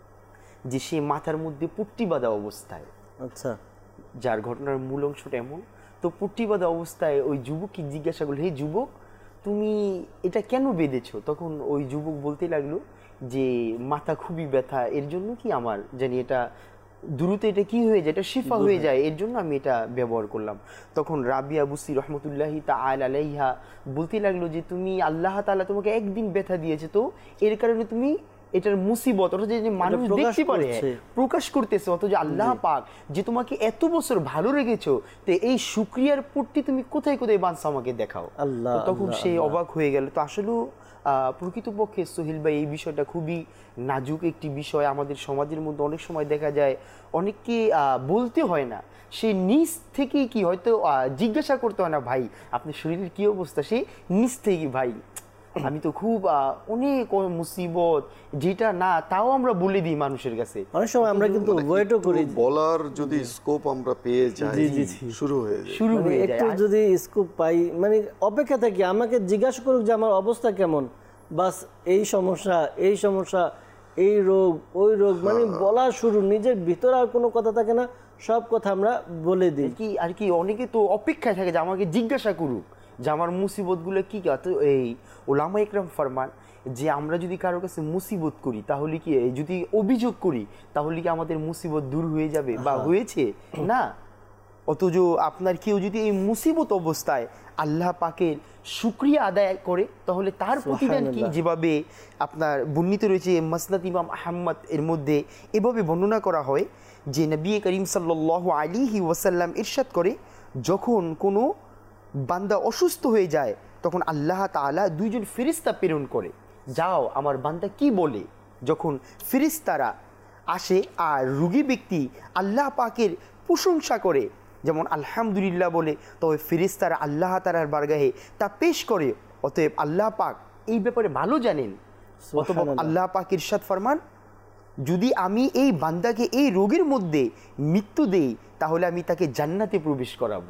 যে সে মাথার মধ্যে পট্টি বাঁধা অবস্থায়। আচ্ছা, যার ঘটনার মূল অংশটা এমন। তো পট্টি বাঁধা অবস্থায় ওই যুবককে জিজ্ঞাসা করলো, হে যুবক, তুমি এটা কেন বেঁধেছো? তখন ওই যুবক বলতে লাগলো যে মাথা খুবই ব্যথা, এর জন্য কি আমার জানি এটা দ্রুত এটা কি হয়ে যায়, এটা শিফা হয়ে যায়, এর জন্য আমি এটা ব্যবহার করলাম। তখন রাবিয়া বুসি রহমতুল্লাহি তাআলা আলাইহা বলতে লাগলো যে তুমি, আল্লাহ তাআলা তোমাকে একদিন ব্যথা দিয়েছে, তো এর কারণে তুমি এটার মুসিবত, অথচ যে মানুষ দেখতে পারে প্রকাশ করতেছে, অথচ আল্লাহ পাক যে তোমাকে এত বছর ভালো রেখেছো, তো এই শুকরিয়ার পট্টি তুমি কোথায় কোথায় বাঁধছো আমাকে দেখাও। তখন সে অবাক হয়ে গেল। তো আসলে প্রকৃতপক্ষে সোহেল ভাই, এই বিষয়টা খুবই নাজুক একটি বিষয়। আমাদের সমাজের মধ্যে অনেক সময় দেখা যায় অনেককে বলতে হয় না, সে নিজ থেকেই কি হয়তো জিজ্ঞাসা করতে হয় না, ভাই আপনার শরীরের কি অবস্থা, সে নিজ থেকেই ভাই আমি তো খুব অনেক মুসিবত, যেটা না তাও আমরা বলে দিই মানুষের কাছে। অনেক সময় আমরা কিন্তু ওয়েটও করি, বলার যদি স্কোপ আমরা পেয়ে যাই শুরু হয়ে যায়, একটু যদি স্কোপ পাই, মানে অপেক্ষা থাকি আমাকে জিজ্ঞাসা করুক যে আমার অবস্থা কেমন, বাস এই সমস্যা এই সমস্যা, এই রোগ ওই রোগ, মানে বলা শুরু, নিজের ভিতরে আর কোনো কথা থাকে না, সব কথা আমরা বলে দিই আর কি। অনেকে তো অপেক্ষায় থাকে যে আমাকে জিজ্ঞাসা করুক যে আমার মুসিবতগুলো কি। এই ওলামা ইকরাম ফরমান যে আমরা যদি কারোর কাছে মুসিবত করি, তাহলে কি, যদি অভিযোগ করি, তাহলে কি আমাদের মুসিবত দূর হয়ে যাবে বা হয়েছে না। অথচ আপনার কেউ যদি এই মুসিবত অবস্থায় আল্লাহ পাকের শুকরিয়া আদায় করে, তাহলে তার প্রতিদান কি, যেভাবে আপনার বর্ণিত রয়েছে মাসনাদ ইমাম আহমদ এর মধ্যে এভাবে বর্ণনা করা হয় যে নবী করিম সাল্লাল্লাহু আলাইহি ওয়াসাল্লাম ইরশাদ করে, যখন কোনো বান্দা অসুস্থ হয়ে যায় তখন আল্লাহ তাআলা দুইজন ফেরেশতা প্রেরণ করে, যাও আমার বান্দা কি বলে। যখন ফেরেশতারা আসে আর রোগী ব্যক্তি আল্লাহ পাকের প্রশংসা করে, যেমন আলহামদুলিল্লাহ বলে, তবে ফেরেশতারা আল্লাহ তাআলার বারগাহে তা পেশ করে। অতএব আল্লাহ পাক এই ব্যাপারে ভালো জানেন। অতএব আল্লাহ পাক ইরশাদ ফরমান, যদি আমি এই বান্দাকে এই রোগের মধ্যে মৃত্যু দেই, তাহলে আমি তাকে জান্নাতে প্রবেশ করাবো।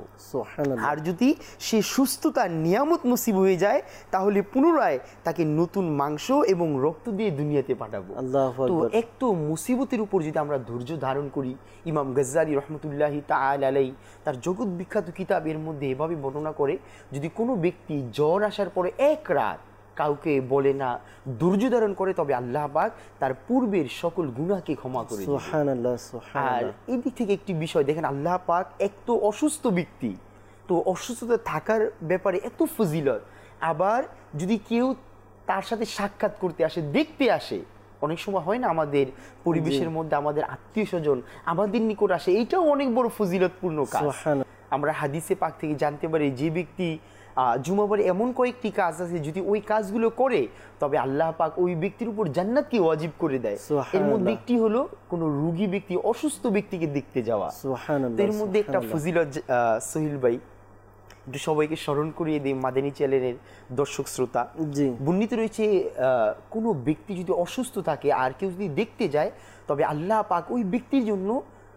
আর যদি সে সুস্থতার নিয়ামত নসিব হয়ে যায়, তাহলে পুনরায় তাকে নতুন মাংস এবং রক্ত দিয়ে দুনিয়াতে পাঠাবো। তো একটু মুসিবতের উপর যদি আমরা ধৈর্য ধারণ করি, ইমাম গজ্জালি রহমতুল্লাহি তাআলা আলাইহি তার জগৎ বিখ্যাত কিতাব এর মধ্যে এভাবে বর্ণনা করে, যদি কোনো ব্যক্তি জ্বর আসার পরে এক রাত কাউকে বলে না, ধৈর্য ধারণ করে, তবে আল্লাহ পাক তার পূর্বের সকল গুনাহকে ক্ষমা করে দেন। সুবহানাল্লাহ, সুবহানাল্লাহ। আর এই দিক থেকে একটি বিষয় দেখেন, আল্লাহ পাক একটু অসুস্থ ব্যক্তি, তো অসুস্থতা থাকার ব্যাপারে এত ফজিলত, আবার যদি কেউ তার সাথে সাক্ষাৎ করতে আসে, দেখতে আসে, অনেক সময় হয় না আমাদের পরিবেশের মধ্যে আমাদের আত্মীয় স্বজন আমাদের নিকট আসে, এইটাও অনেক বড় ফজিলতপূর্ণ কাজ। আমরা হাদিসে পাক থেকে জানতে পারি, যে ব্যক্তি জুমাবারে এমন কয়েকটি কাজ আছে, যদি ওই কাজগুলো করে, তবে আল্লাহ পাক ওই ব্যক্তির উপর জান্নাতকে ওয়াজিব করে দেয়। এর মধ্যে একটি হলো কোন রোগী ব্যক্তি, অসুস্থ ব্যক্তিকে দেখতে যাওয়া। এর মধ্যে একটা ফজিলত সোহেল ভাই একটু সবাইকে স্মরণ করিয়ে দিই, মাদানী চ্যানেলের দর্শক শ্রোতা, বর্ণিত রয়েছে কোনো ব্যক্তি যদি অসুস্থ থাকে আর কেউ যদি দেখতে যায়, তবে আল্লাহ পাক ওই ব্যক্তির জন্য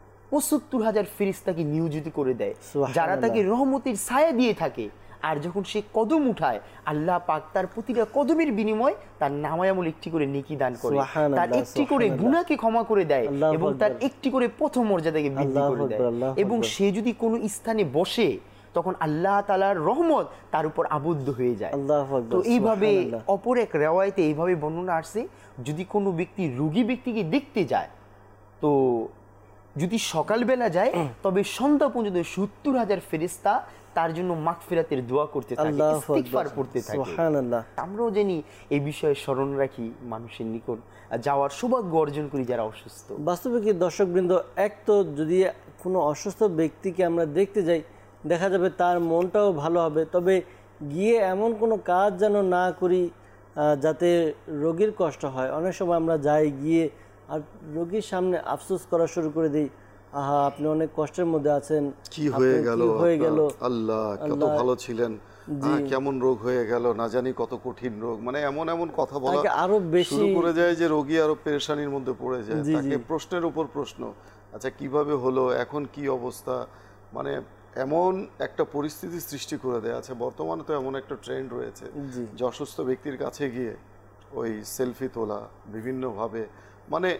৭৫,০০০ ফেরেশতাকে নিয়োজিত করে দেয়, যারা তাকে রহমতের ছায়া দিয়ে থাকে। আর যখন সে কদম উঠায়, আল্লাহ পাক তার প্রতিটা কদমের বিনিময় তার নামায়ামুল একটি করে নেকি দান করে, তার একটি করে গুনাহকে ক্ষমা করে দেয়, এবং তার একটি করে প্রথম মর্যাদাকে বৃদ্ধি করে দেয়। এবং সে যদি কোনো স্থানে বসে, তখন আল্লাহ তাআলার রহমত তার উপর আবদ্ধ হয়ে যায়। তো এইভাবে অপর এক রিওয়ায়াতে এইভাবে বর্ণনা আসছে, যদি কোনো ব্যক্তি রোগী ব্যক্তিকে দেখতে যায়, তো যদি সকালবেলা যায়, তবে সন্ধ্যা পর্যন্ত ৭০,০০০ ফেরেশতা তার জন্য মাগফিরাতের দোয়া করতে থাকে, ইস্তিগফার করতে থাকে। সুবহানাল্লাহ। আমরাও জানি এই বিষয়ে স্মরণ রাখি, মানুষের নিকট যাওয়ার সৌভাগ্য অর্জন করি যারা অসুস্থ। বাস্তবে কি দর্শকবৃন্দ, এক তো যদি কোনো অসুস্থ ব্যক্তিকে আমরা দেখতে যাই, দেখা যাবে তার মনটাও ভালো হবে, তবে গিয়ে এমন কোনো কাজ যেন না করি যাতে রোগীর কষ্ট হয়। অনেক সময় আমরা যাই, গিয়ে আর রোগীর সামনে আফসোস করা শুরু করে দিই, আহা আপনি অনেক কষ্টের মধ্যে আছেন, কি হয়ে গেল, আল্লাহ কত ভালো ছিলেন, কেমন রোগ হয়ে গেল, না জানি কত কঠিন রোগ, মানে এমন এমন কথা বলা আরো বেশি শুরু করে যায় যে রোগী আরো পেরেশানির মধ্যে পড়ে যায়। তাকে প্রশ্নের উপর প্রশ্ন, আচ্ছা কিভাবে হলো, এখন কি অবস্থা, মানে এমন একটা পরিস্থিতি সৃষ্টি করে দেয়। আচ্ছা বর্তমানে তো এমন একটা ট্রেন্ড রয়েছে যে অসুস্থ ব্যক্তির কাছে গিয়ে ওই সেলফি তোলা বিভিন্নভাবে, মানে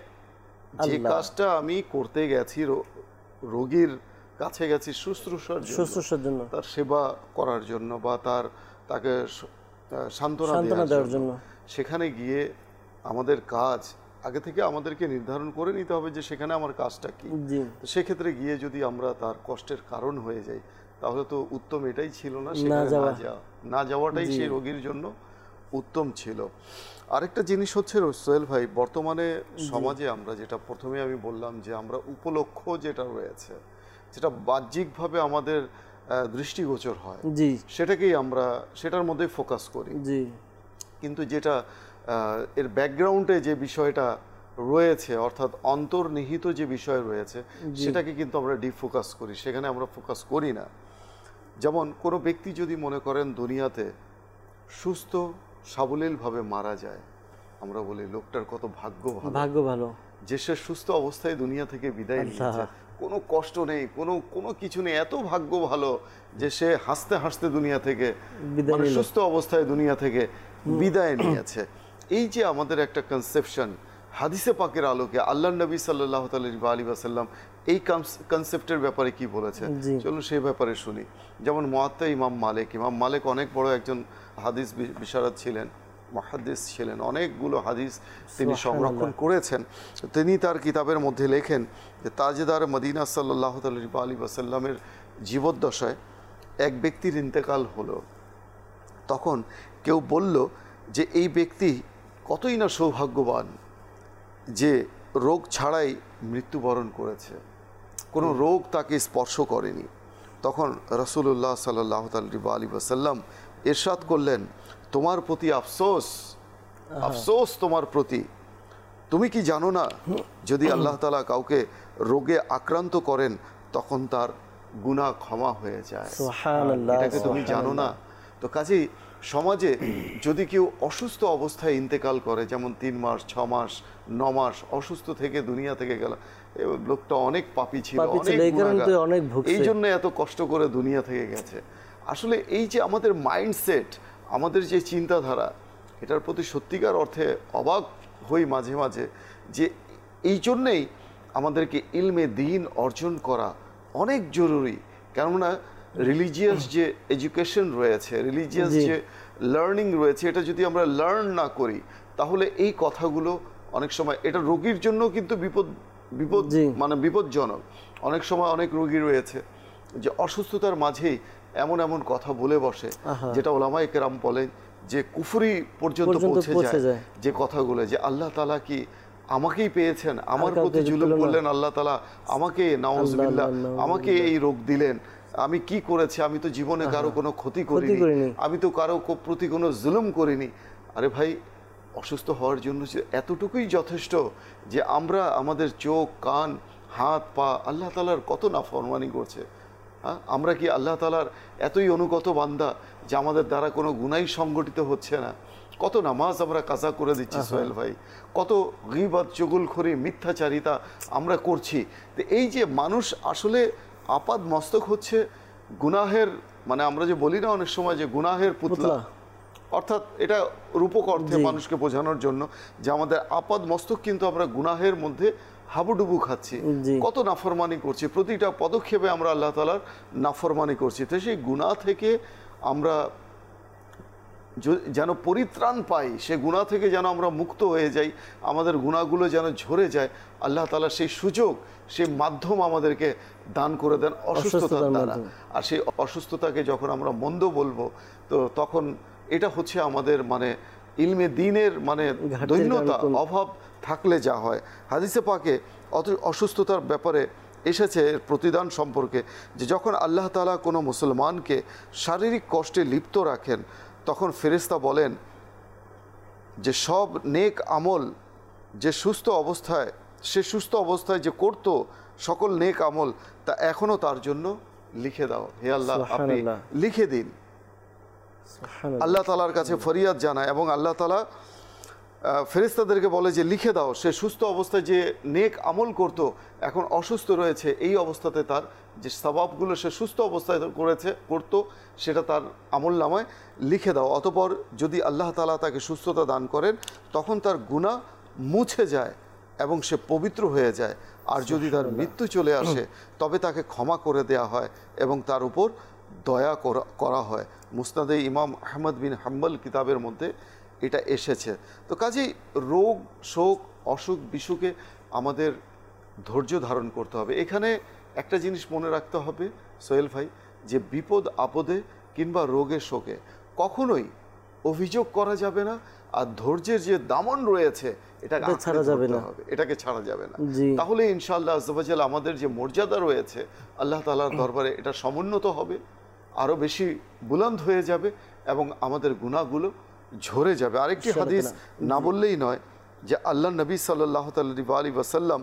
যে কাজটা আমি করতে গেছি রোগীর কাছে গেছি শুশ্রূষার জন্য, তার সেবা করার জন্য, বা তাকে সান্ত্বনা দেওয়ার জন্য, সেখানে গিয়ে আমাদের কাজ আগে থেকে আমাদেরকে নির্ধারণ করে নিতে হবে যে সেখানে আমার কাজটা কি। সেক্ষেত্রে গিয়ে যদি আমরা তার কষ্টের কারণ হয়ে যাই, তাহলে তো উত্তম এটাই ছিল না, সেখানে না যাওয়াটাই সেই রোগীর জন্য উত্তম ছিল। আরেকটা জিনিস হচ্ছে সোহেল ভাই, বর্তমানে সমাজে আমরা যেটা প্রথমে আমি বললাম যে আমরা উপলক্ষ যেটা রয়েছে, যেটা বাহ্যিকভাবে আমাদের দৃষ্টিগোচর হয়, সেটাকেই আমরা সেটার মধ্যে ফোকাস করি, কিন্তু যেটা এর ব্যাকগ্রাউন্ডে যে বিষয়টা রয়েছে, অর্থাৎ অন্তর্নিহিত যে বিষয় রয়েছে, সেটাকে কিন্তু আমরা ডিফোকাস করি, সেখানে আমরা ফোকাস করি না। যেমন কোনো ব্যক্তি যদি মনে করেন দুনিয়াতে সুস্থ সাবলীলভাবে মারা যায়, আমরা বলি লোকটার কত ভাগ্য ভালো, ভাগ্য ভালো যে সে সুস্থ অবস্থায় দুনিয়া থেকে বিদায় নিয়েছে, কোনো কষ্ট নেই, কোনো কিছু নেই, এত ভাগ্য ভালো যে সে হাসতে হাসতে দুনিয়া থেকে মানে সুস্থ অবস্থায় দুনিয়া থেকে বিদায় নিয়েছে। এই যে আমাদের একটা কনসেপশন হাদিসে পাকের আলোকে আল্লাহ নবী সাল্লাল্লাহু আলাইহি ওয়াসাল্লাম এই কনসেপ্টের ব্যাপারে কি বলেছে, চলুন সেই ব্যাপারে শুনি। যেমন মুয়াত্তা ইমাম মালিক অনেক বড় একজন হাদিস বিশারদ ছিলেন, মুহাদ্দিস ছিলেন, অনেকগুলো হাদিস তিনি সংরক্ষণ করেছেন। তিনি তার কিতাবের মধ্যে লেখেন যে তাজেদার মদিনা সাল্লাল্লাহু আলাইহি ওয়াসাল্লামের জীবদ্দশায় এক ব্যক্তির ইন্তেকাল হলো। তখন কেউ বলল যে এই ব্যক্তি কতই না সৌভাগ্যবান যে রোগ ছাড়াই মৃত্যুবরণ করেছে, কোনো রোগ তাকে স্পর্শ করেনি। তখন রাসূলুল্লাহ সাল্লাল্লাহু আলাইহি ওয়াসাল্লাম ইরশাদ করলেন, তোমার প্রতি আফসোস, আফসোস তোমার প্রতি। তুমি কি জানো না যদি আল্লাহ তাআলা কাউকে রোগে আক্রান্ত করেন তখন তার গুনাহ ক্ষমা হয়ে যায়? সুবহানাল্লাহ, এটাকে তুমি জানো না? তো কাজেই সমাজে যদি কেউ অসুস্থ অবস্থায় ইন্তেকাল করে, যেমন 3 মাস 6 মাস 9 মাস অসুস্থ থেকে দুনিয়া থেকে গেল, লোকটা অনেক পাপী ছিল, এই জন্য এত কষ্ট করে দুনিয়া থেকে গেছে। আসলে এই যে আমাদের মাইন্ডসেট, আমাদের যে চিন্তাধারা, এটার প্রতি সত্যিকার অর্থে অবাক হই মাঝে মাঝে, যে এই জন্যেই আমাদেরকে ইলমে দ্বীন অর্জন করা অনেক জরুরি। কেননা রিলিজিয়াস যে এডুকেশন রয়েছে, রিলিজিয়াস যে লার্নিং রয়েছে, এটা যদি আমরা লার্ন না করি তাহলে এই কথাগুলো অনেক সময় এটা রোগীর জন্য কিন্তু মানে বিপজ্জনক। অনেক সময় অনেক রোগী রয়েছে যে অসুস্থতার মাঝেই এমন এমন কথা বলে বসে যেটা ওলামায়ে কেরাম বলেন যে কুফরি পর্যন্ত পৌঁছে যায়, যে কথাগুলো যে আল্লাহ তাআলা কি আমাকেই পেয়েছেন, আমার প্রতি জুলুম করলেন আল্লাহ তাআলা, আমাকে নাউজুবিল্লাহ আমাকে এই রোগ দিলেন, আমি কি করেছি, আমি তো জীবনে কারো কোনো ক্ষতি করিনি, আমি তো কারো প্রতি কোনো জুলুম করিনি। আরে ভাই, অসুস্থ হওয়ার জন্য এতটুকুই যথেষ্ট যে আমরা আমাদের চোখ কান হাত পা আল্লাহ তাআলার কত নাফরমানি করছে। আমরা কি আল্লাহ তাআলার এতই অনুগত বান্দা যে আমাদের দ্বারা কোনো গুনাহ সংগঠিত হচ্ছে না? কত নামাজ আমরা কাজা করে দিচ্ছি সোহেল ভাই, কত গীবত চুগলখড়ি মিথ্যাচারিতা আমরা করছি। তো এই যে মানুষ আসলে আপাদ মস্তক হচ্ছে গুনাহের, মানে আমরা যে বলি না অনেক সময় যে গুনাহের পুতলা, অর্থাৎ এটা রূপক অর্থে মানুষকে বোঝানোর জন্য যে আমাদের আপাদ মস্তক কিন্তু আমরা গুনাহের মধ্যে হাবুডুবু খাচ্ছি, কত নাফরমানি করছি, প্রতিটা পদক্ষেপে আমরা আল্লাহ তাআলার নাফরমানি করছি। তো সেই গুনাহ থেকে আমরা যেন পরিত্রাণ পাই, সে গুনাহ থেকে যেন আমরা মুক্ত হয়ে যাই, আমাদের গুনাহগুলো যেন ঝরে যায়, আল্লাহ তাআলা সেই সুযোগ, সেই মাধ্যম আমাদেরকে দান করে দেন অসুস্থতার দ্বারা। আর সেই অসুস্থতাকে যখন আমরা মন্দ বলবো, তো তখন এটা হচ্ছে আমাদের মানে ইলমে দ্বীনের মানে দৈন্যতা, অভাব থাকলে যা হয়। হাদিসে পাকে অসুস্থতার ব্যাপারে এসেছে প্রতিদান সম্পর্কে যে যখন আল্লাহ তাআলা কোনো মুসলমানকে শারীরিক কষ্টে লিপ্ত রাখেন তখন ফেরেশতা বলেন যে সব নেক আমল যে সুস্থ অবস্থায় যে করত, সকল নেক আমল তা এখনো তার জন্য লিখে দাও, হে আল্লাহ আপনি লিখে দিন। আল্লাহ তাআলার কাছে ফরিয়াদ জানায় এবং আল্লাহ তাআলা ফেরেশতাদেরকে বলে যে লিখে দাও, সে সুস্থ অবস্থায় যে নেক আমল করত এখন অসুস্থ রয়েছে, এই অবস্থাতে তার যে সওয়াবগুলো সে সুস্থ অবস্থায় করত সেটা তার আমল নামায় লিখে দাও। অতঃপর যদি আল্লাহ তাআলা তাকে সুস্থতা দান করেন তখন তার গুনাহ মুছে যায় এবং সে পবিত্র হয়ে যায়। আর যদি তার মৃত্যু চলে আসে তবে তাকে ক্ষমা করে দেয়া হয় এবং তার উপর দয়া করা হয়। মুসনাদে ইমাম আহমদ বিন হাম্বল কিতাবের মধ্যে এটা এসেছে। তো কাজেই রোগ শোক অসুখ বিসুখে আমাদের ধৈর্য ধারণ করতে হবে। এখানে একটা জিনিস মনে রাখতে হবে সোহেল ভাই, যে বিপদ আপদে কিংবা রোগে শোকে কখনোই অভিযোগ করা যাবে না, আর ধৈর্যের যে দামন রয়েছে এটাকে ছাড়া যাবে না, এটাকে ছাড়া যাবে না। তাহলে ইনশাআল্লাহ আজ্জা ওয়া জাল আমাদের যে মর্যাদা রয়েছে আল্লাহ তাআলার দরবারে এটা সমুন্নত হবে, আরো বেশি বুলন্দ হয়ে যাবে এবং আমাদের গুনাহগুলো ঝরে যাবে। আরেকটি হাদিস না বললেই নয় যে আল্লাহ নবী সাল্লাল্লাহু আলাইহি ওয়াসাল্লাম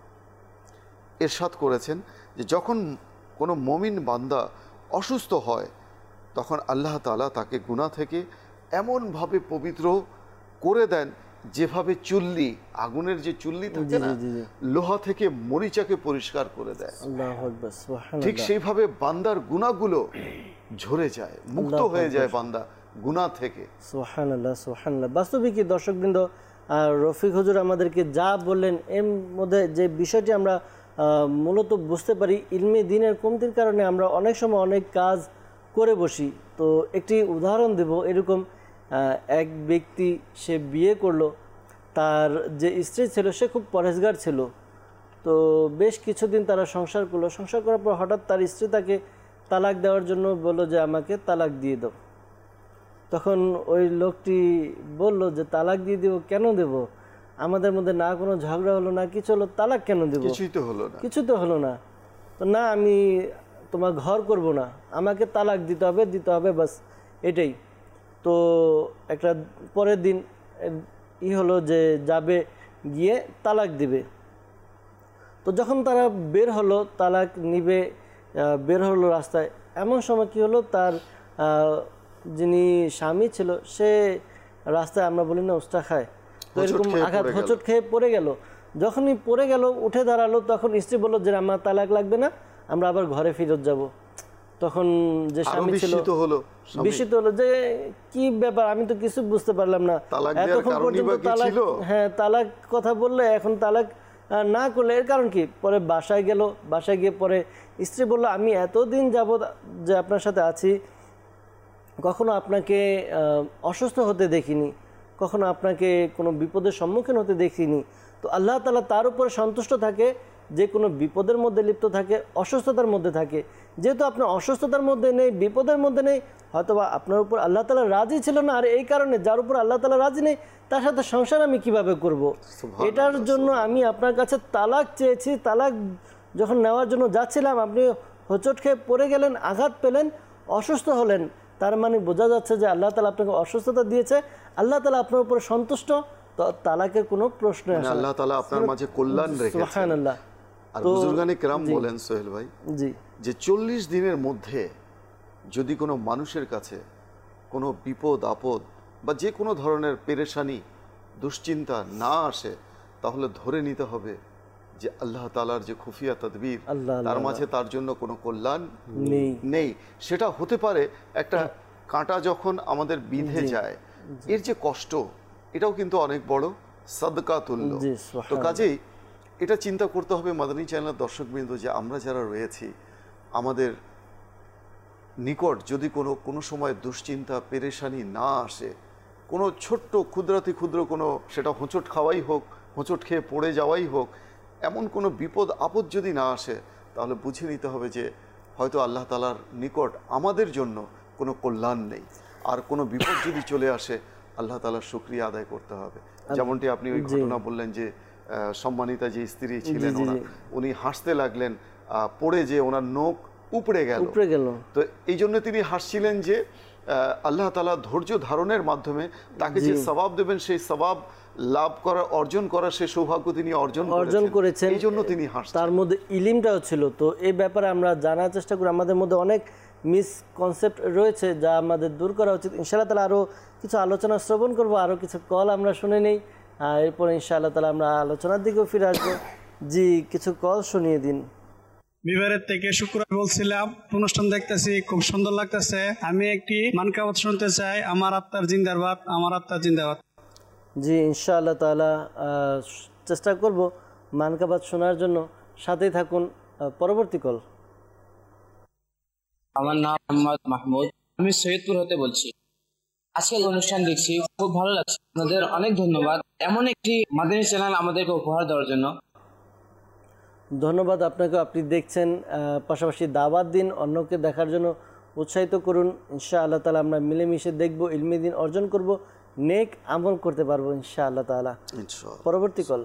ইরশাদ করেছেন যে যখন কোনো মুমিন বান্দা অসুস্থ হয় তখন আল্লাহ তাআলা তাকে গুনাহ থেকে এমনভাবে পবিত্র করে দেন যেভাবে চুল্লি, আগুনের যে চুল্লি থাকে না, লোহা থেকে মরিচাকে পরিষ্কার করে দেয়, ঠিক সেইভাবে বান্দার গুনাহগুলো ঝরে যায়, মুক্ত হয়ে যায় বান্দা গুনাহ থেকে। সুবহানাল্লাহ, সুবহানাল্লাহ। বাস্তবিকই দর্শকবৃন্দ, রফিক হুজুর আমাদেরকে যা বললেন এর মধ্যে যে বিষয়টি আমরা মূলত বুঝতে পারি, ইলমে দ্বীনের কমতির কারণে আমরা অনেক সময় অনেক কাজ করে বসি। তো একটি উদাহরণ দেব, এরকম এক ব্যক্তি সে বিয়ে করলো, তার যে স্ত্রী ছিল সে খুব পরহেজগার ছিল। তো বেশ কিছুদিন তারা সংসার করলো, সংসার করার পর হঠাৎ তার স্ত্রী তাকে তালাক দেওয়ার জন্য বলল যে আমাকে তালাক দিয়ে দাও। তখন ওই লোকটি বলল যে তালাক দিয়ে দেবো, কেন দেব, আমাদের মধ্যে না কোনো ঝগড়া হলো না কিছু হলো, তালাক কেন দেব, কিছুই তো হলো না। তো না, আমি তোমার ঘর করব না, আমাকে তালাক দিতে হবে বাস, এটাই। তো একটা পরের দিন হলো যে যাবে, গিয়ে তালাক দিবে। তো যখন তারা বের হলো, তালাক নিবে, বের হলো রাস্তায়, এমন সময় কি হলো, তার যিনি স্বামী ছিল সে রাস্তায়, আমরা বলি না উস্তা খায়, তো এরকম আঘাত হোঁচট খেয়ে পড়ে গেল। যখনই পড়ে গেল, উঠে দাঁড়ালো, তখন স্ত্রী বলল যে আমার তালাক লাগবে না, আমরা আবার ঘরে ফেরত যাব। তখন যে স্বামী ছিল বিস্মিত হলো যে কি ব্যাপার, আমি তো কিছু বুঝতে পারলাম না, এতক্ষণ পর্যন্ত তালাক, হ্যাঁ তালাক কথা বললে, এখন তালাক না করলে এর কারণ কি? পরে বাসায় গেল, বাসায় গিয়ে পরে স্ত্রী বলল আমি এতদিন যাবৎ যে আপনার সাথে আছি, কখনো আপনাকে অসুস্থ হতে দেখিনি, কখনো আপনাকে কোনো বিপদের সম্মুখীন হতে দেখিনি। তো আল্লাহ তাআলা তার উপরে সন্তুষ্ট থাকে যে কোনো বিপদের মধ্যে লিপ্ত থাকে, অসুস্থতার মধ্যে থাকে। যেহেতু আপনি অসুস্থতার মধ্যে নেই, বিপদের মধ্যে নেই, হয়তোবা আপনার উপর আল্লাহ তাআলা রাজি ছিল না, আর এই কারণে যার উপর আল্লাহ তাআলা রাজি নেই তার সাথে সংসার আমি কিভাবে করব, এটার জন্য আমি আপনার কাছে তালাক চেয়েছি। তালাক যখন নেওয়ার জন্য যাচ্ছিলাম, আপনি হোঁচট খেয়ে পড়ে গেলেন, আঘাত পেলেন, অসুস্থ হলেন, তার মানে বোঝা যাচ্ছে যে আল্লাহ তাআলা আপনাকে অসুস্থতা দিয়েছে, আল্লাহ তাআলা আপনার উপর সন্তুষ্ট, তো তালাকের কোনো প্রশ্ন আসে না, আল্লাহ তাআলা আপনার মাঝে কল্যাণ রেখেছেন। সুবহানাল্লাহ। আর বুজুর্গানে কেরাম বলেন সোহেল ভাই, জি, যে 40 দিনের মধ্যে যদি কোনো মানুষের কাছে কোনো বিপদ আপদ বা যে কোনো ধরনের পেরেশানি, দুশ্চিন্তা না আসে, তাহলে ধরে নিতে হবে যে আল্লাহ তাআলার যে খুফিয়া তদবির, তার মাঝে তার জন্য কোনো কল্যাণ নেই। সেটা হতে পারে একটা কাঁটা যখন আমাদের বিঁধে যায়, এর যে কষ্ট, এটাও কিন্তু অনেক বড় সাদকা তুল্য। তো কাজেই এটা চিন্তা করতে হবে মাদানী চ্যানেলের দর্শকবৃন্দ, যে আমরা যারা রয়েছি, আমাদের নিকট যদি কোনো সময় দুশ্চিন্তা পেরেশানি না আসে, কোনো ছোট্ট ক্ষুদ্র কোনো, সেটা হোঁচট খাওয়াই হোক, হোঁচট খেয়ে পড়ে যাওয়াই হোক, এমন কোনো বিপদ আপদ যদি না আসে, তাহলে বুঝে নিতে হবে যে হয়তো আল্লাহ তাআলার নিকট আমাদের জন্য কোনো কল্যাণ নেই। আর কোনো বিপদ যদি চলে আসে, আল্লাহ তাআলার শুকরিয়া আদায় করতে হবে। যেমনটি আপনি ওই ঘটনা বললেন যে সম্মানিতা যে স্ত্রী ছিলেন, উনি হাসতে লাগলেন, পড়ে যে ওনার নখ উপড়ে গেল। তো এই জন্য তিনি হাসছিলেন যে আল্লাহ তাআলা ধৈর্য ধারণের মাধ্যমে তাকে যে সওয়াব দেবেন, সেই সওয়াব লাভ করার, অর্জন করার সেই সৌভাগ্য তিনি অর্জন করেছেন, এই জন্য তিনি হাসছেন। তার মধ্যে ইলমটাও ছিল। তো এই ব্যাপারে আমরা জানার চেষ্টা করি, আমাদের মধ্যে অনেক মিসকনসেপ্ট রয়েছে যা আমাদের দূর করা উচিত। ইনশাআল্লাহ তাআলা আরও কিছু আলোচনা শ্রবণ করব, আরও কিছু কল আমরা শুনে নেই, এরপর ইনশাআল্লাহ তাআলা আমরা আলোচনার দিকেও ফিরে আসবো। জি, কিছু কল শুনিয়ে দিন। বিবারের থেকে শুক্রবার বলছিলাম, অনুষ্ঠান দেখতেছি, খুব সুন্দর লাগতেছে। আমি একটি মানকাবাত শুনতে চাই, আমার আত্মার জিন্দাবাদ, আমার আত্মার জিন্দাবাদ। জি, ইনশাআল্লাহ তাআলা চেষ্টা করব মানকাবাত শোনার জন্য, সাথেই থাকুন। পরবর্তী কল। আমার নাম মোহাম্মদ মাহমুদ, আমি সৈয়দপুর হতে বলছি। আজকের অনুষ্ঠান দেখছি, খুব ভালো লাগছে। আপনাদের অনেক ধন্যবাদ এমন একটি মাদানী চ্যানেল আমাদেরকে উপহার দেওয়ার জন্য। ধন্যবাদ আপনাকে, আপনি দেখছেন, পাশাপাশি দাওয়াত দিন, অন্যকে দেখার জন্য উৎসাহিত করুন। ইনশাআল্লাহ তাআলা আমরা মিলেমিশে দেখব, ইলমি দিন অর্জন করব, নেক আমল করতে পারবো ইনশাআল্লাহ তাআলা। পরবর্তী কল।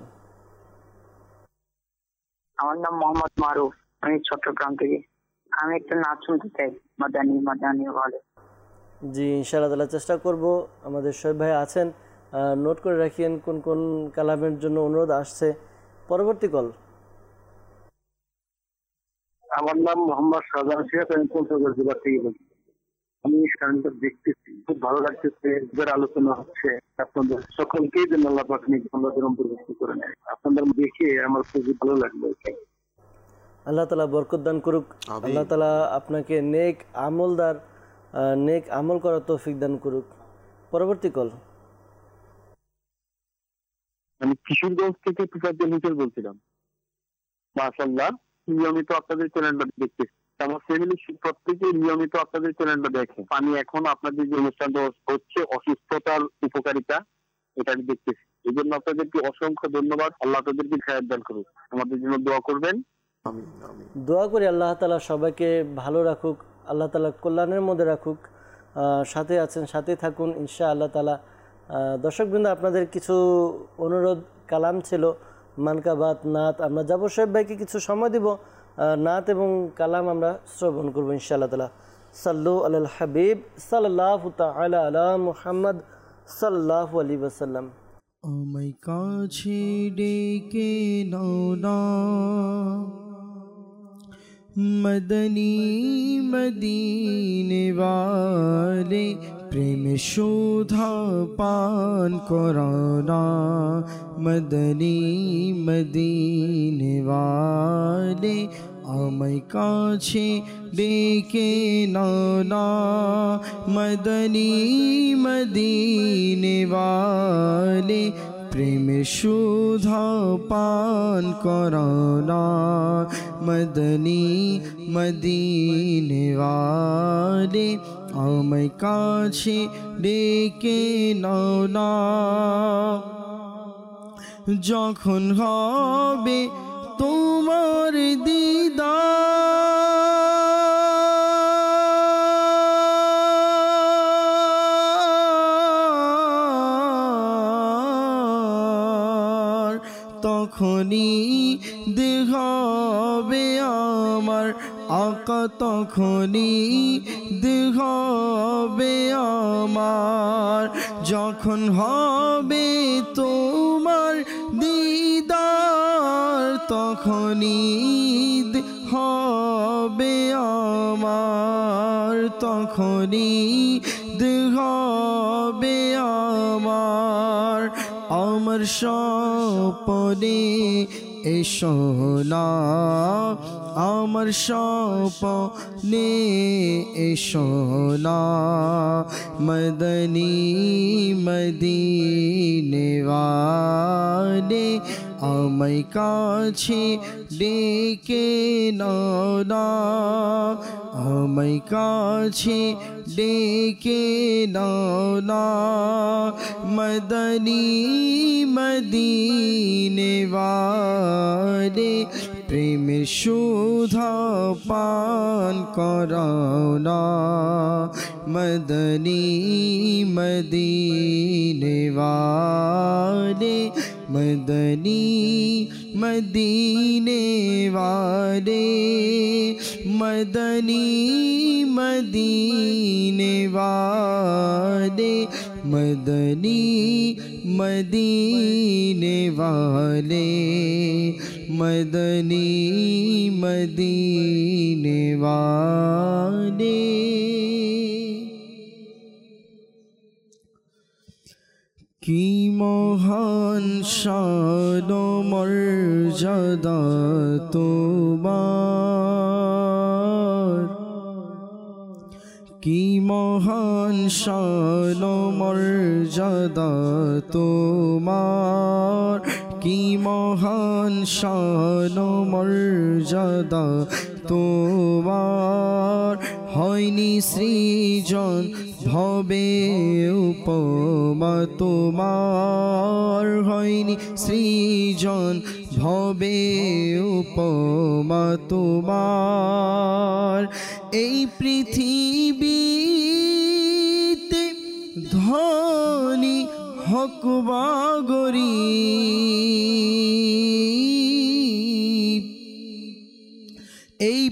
আমার নাম মোহাম্মদ মারুফ, আমি চট্টগ্রাম থেকে। আমি একটা নাচ শুনতে চাই, মাদানী ভালো। জি, ইনশাআল্লাহ তাআলা চেষ্টা করব। আমাদের শোয়েব ভাই আছেন, নোট করে রাখিয়েন কোন কোন কালামের জন্য অনুরোধ আসছে। পরবর্তী কল। আমার নাম মোহাম্মদ শাহজাহান সিরাজ, আমি পঞ্চগড় জেলা থেকে বলছি। আমি গানটা দেখতেছি, খুব ভালো লাগতেছে। এবার আলোচনা হচ্ছে, আপনাদের সকলকেই যেন আল্লাহ পাক নিজ বান্দাদের অন্তর্ভুক্ত করে নেয়। আপনাদের দেখে আমার খুবই ভালো লাগলো। আল্লাহ তাআলা বরকত দান করুক। আল্লাহ তাআলা আপনাকে নেক আমল করার তৌফিক দান করুক। পরবর্তী কল। আমি কিশোরগঞ্জ থেকে তুফাজ্জল হোসেন বলছিলাম। মাশাআল্লাহ, নিয়মিত আপনাদের চ্যানেলটা দেখতেছি। আমার ফ্যামিলি প্রত্যেকে নিয়মিত আপনাদের চ্যানেলটা দেখে। আমি এখন আপনাদের যে অনুষ্ঠানটা হচ্ছে অসুস্থতার উপকারিতা, এটা আমি দেখতেছি। এই জন্য আপনাদেরকে অসংখ্য ধন্যবাদ। আল্লাহ তাদেরকে খায়ের দান করুক। আমাদের জন্য দোয়া করবেন। দোয়া করি আল্লাহ তাআলা সবাইকে ভালো রাখুক, আল্লাহ তাআলা কল্যাণের মধ্যে রাখুক। সাথে আছেন, সাথে থাকুন ইনশাআল্লাহ তাআলা। দর্শকবৃন্দ, আপনাদের কিছু অনুরোধ কালাম ছিল, মানকাবাত, নাত। আমরা জাবর সাহেব ভাইকে কিছু সময় দিব, নাত এবং কালাম আমরা শ্রবণ করবো ইনশাআল্লাহ তাআলা। সাল্লু আলাল হাবিব সাল্লাল্লাহু তাআলা আলা মুহাম্মদ সাল্লাল্লাহু আলাইহি ওয়াসাল্লাম। আমায় কাছে ডেকে নাও না, মদনী মদিনে वाले প্রেম শোধা পান করানা, মদনী মদিনে वाले আমায় কাছে ডেকে নাও না, মদনী মদিনে वाले প্রেম সুধা পান করানা, মদনী মদিনে वाले আমায় কাছে ডেকে নাও না। যখন হবে তোমার দিদার, তখনই দেখাবে আমার আকা, তখনই দেখাবে আমার। যখন হবে তোমার দিদার, তখনই হবে আমার, তখনই দেখাবে আমার। আমার স্বপ্নে এসো না, আমার স্বপ্নে এসো না, মদনী মদিনে वाले আমায় কাছে ডেকে নাও না, আমায় কাছে ডেকে নাও না, মদনী মদিনে वाले প্রেমের সুধা পান করাও না, মদনী মদিনে वाले মদনী মদিনে वाले মদনী মদিনে वाले মদনী মদিনে वाले মদনী মদিনে वाले। কি মহান শান মর্যাদা তোমার, কি মহান শান মর্যাদা তোমার, কি মহান শান মর্যাদা তোমার। হয়নি সৃজন ভবে উপমা তোমার, হয়নি সৃজন ভবে উপমা তোমার। এই পৃথিবীতে ধনী হক বা গরীব, এই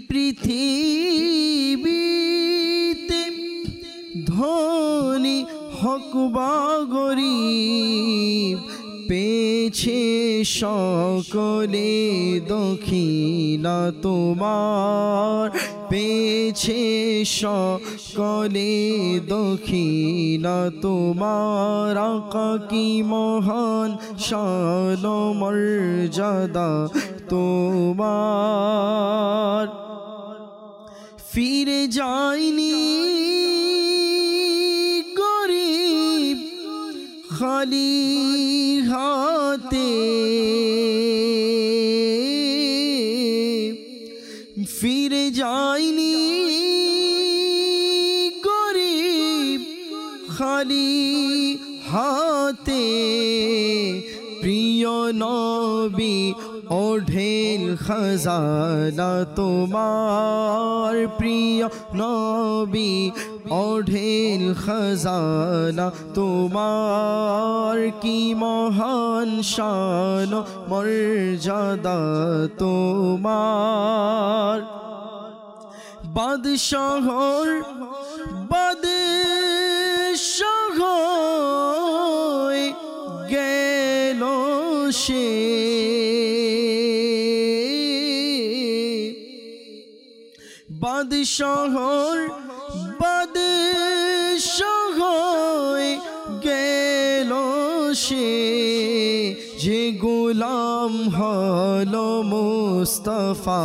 পৃথিবীতে ধনী হক বা গরীব, পেয়ে পেয়েছে সকলে দক্ষিণা তোমার, পেয়েছে সকলে দক্ষিণা তোমার। আকা কি মহান শান মর্যাদা তোমার, ফিরে যায়নি গরিব খালি হাতে, ফিরে যায়নি গরিব খালি হাতে। প্রিয় নবী ওঢেল খজানা তোমার, প্রিয় নবী ওঢেল খজানা তোমার। কি মহান শান মর্যাদা তোমার। বাদশাহর বাদশাহ গেল সে, বাদশাহর বাদশাহ গেল সে। যে গোলাম হলো মুস্তাফা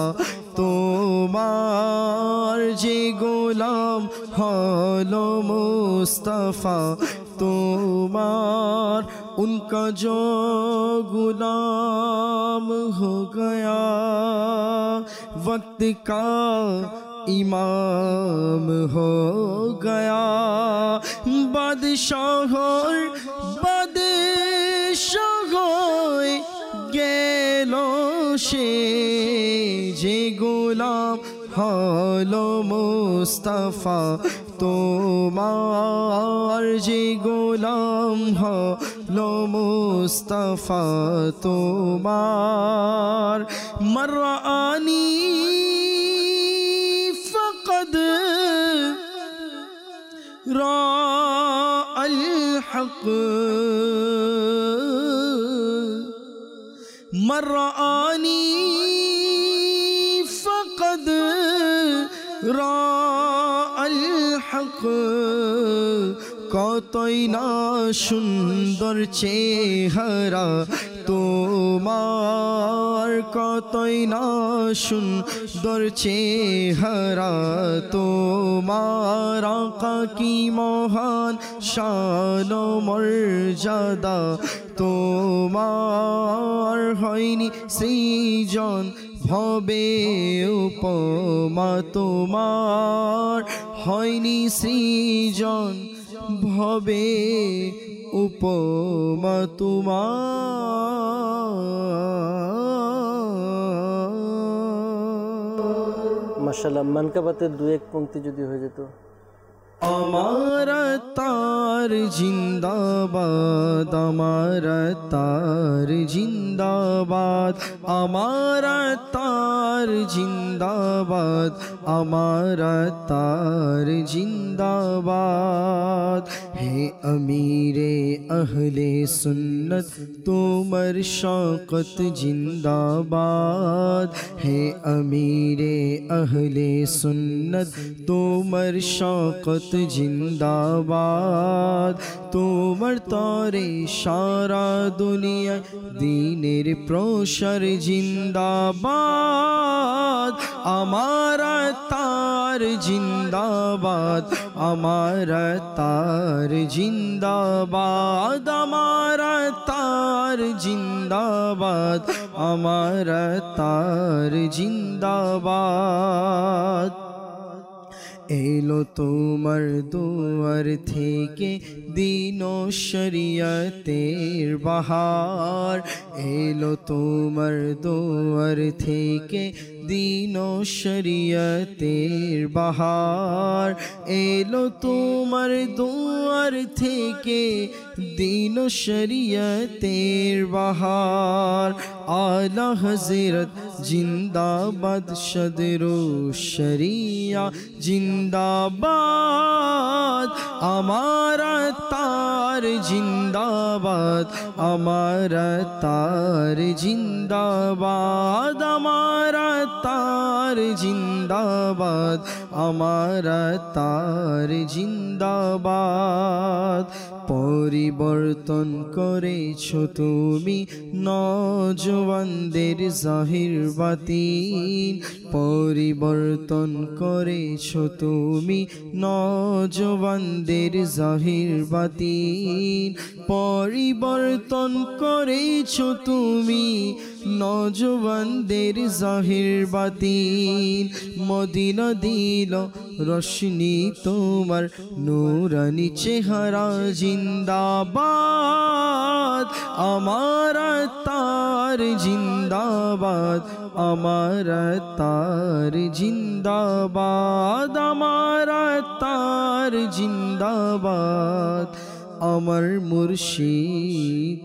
তোমার, যে গোলাম হলো মুস্তাফা তোমার। उनका जो गुलाम हो गया वक्त का इमाम हो गया। बादशाहों बादशाहों गेलो से जे गुलाम হলো মুস্তাফা তোমার, যে গোলাম হলো মুস্তাফা তোমার। মারআনি ফাকাদ রাআল হক, মারআনি فقد রাআল হক। কতই না সুন্দর চেহারা তোমার, কতই না সুন্দর চেহারা তোমার। আকা কি মহান শান মর্যাদা তোমার। হয়নি সৃজন ভবে উপমা তোমার, হয়নি সৃজন ভবে উপমা তোমার। মাশাআল্লাহ, মানকাবাতের দু এক পংক্তি যদি হয়ে যেত। আমারা তার জিন্দাবাদ, আমারা তার জিন্দাবাদ, আমারা তার জিন্দাবাদ, আমারা তার জিন্দাবাদ। হে আমিরে আহলে সুন্নত তোমার শওকত জিন্দাবাদ, হে আমিরে আহলে সুন্নত তোমার শওকত জিন্দাবাদ। তোমার তরে সারা দুনিয়া দ্বীনের প্রসার জিন্দাবাদ। আমারা তার জিন্দাবাদ, আমারা তার জিন্দাবাদ, আমারা তার জিন্দাবাদ, আমারা তার জিন্দাবাদ। এলো তোমার দুয়ার থেকে দিন ও শরিয়তের বাহার, এলো তোমার দুয়ার থেকে দিন ও শরিয়তের বাহার এলো তোমার দুয়ার থেকে দিন ও শরিয়তের বাহার আলা হযরত জিন্দাবাদ সদরু শরিয়া জিন্দাবাদ আমারা তার জিন্দাবাদ আমারা তার জিন্দাবাদ আমারা তার জিন্দাবাদ আমারা তার জিন্দাবাদ পরিবর্তন করেছো তুমি নওজওয়ানদের জাহির বাতিন পরিবর্তন করেছো তুমি নওজওয়ানদের জাহির বাতিন পরিবর্তন করেছো তুমি নওজওয়ানদের জাহির বাতিন মদিনা দিল রোশনি তোমার নূরানি চেহারা জিন্দাবাদ আমারা তার জিন্দাবাদ আমারা তার জিন্দাবাদ আমারা তার জিন্দাবাদ আমার মুর্শিদ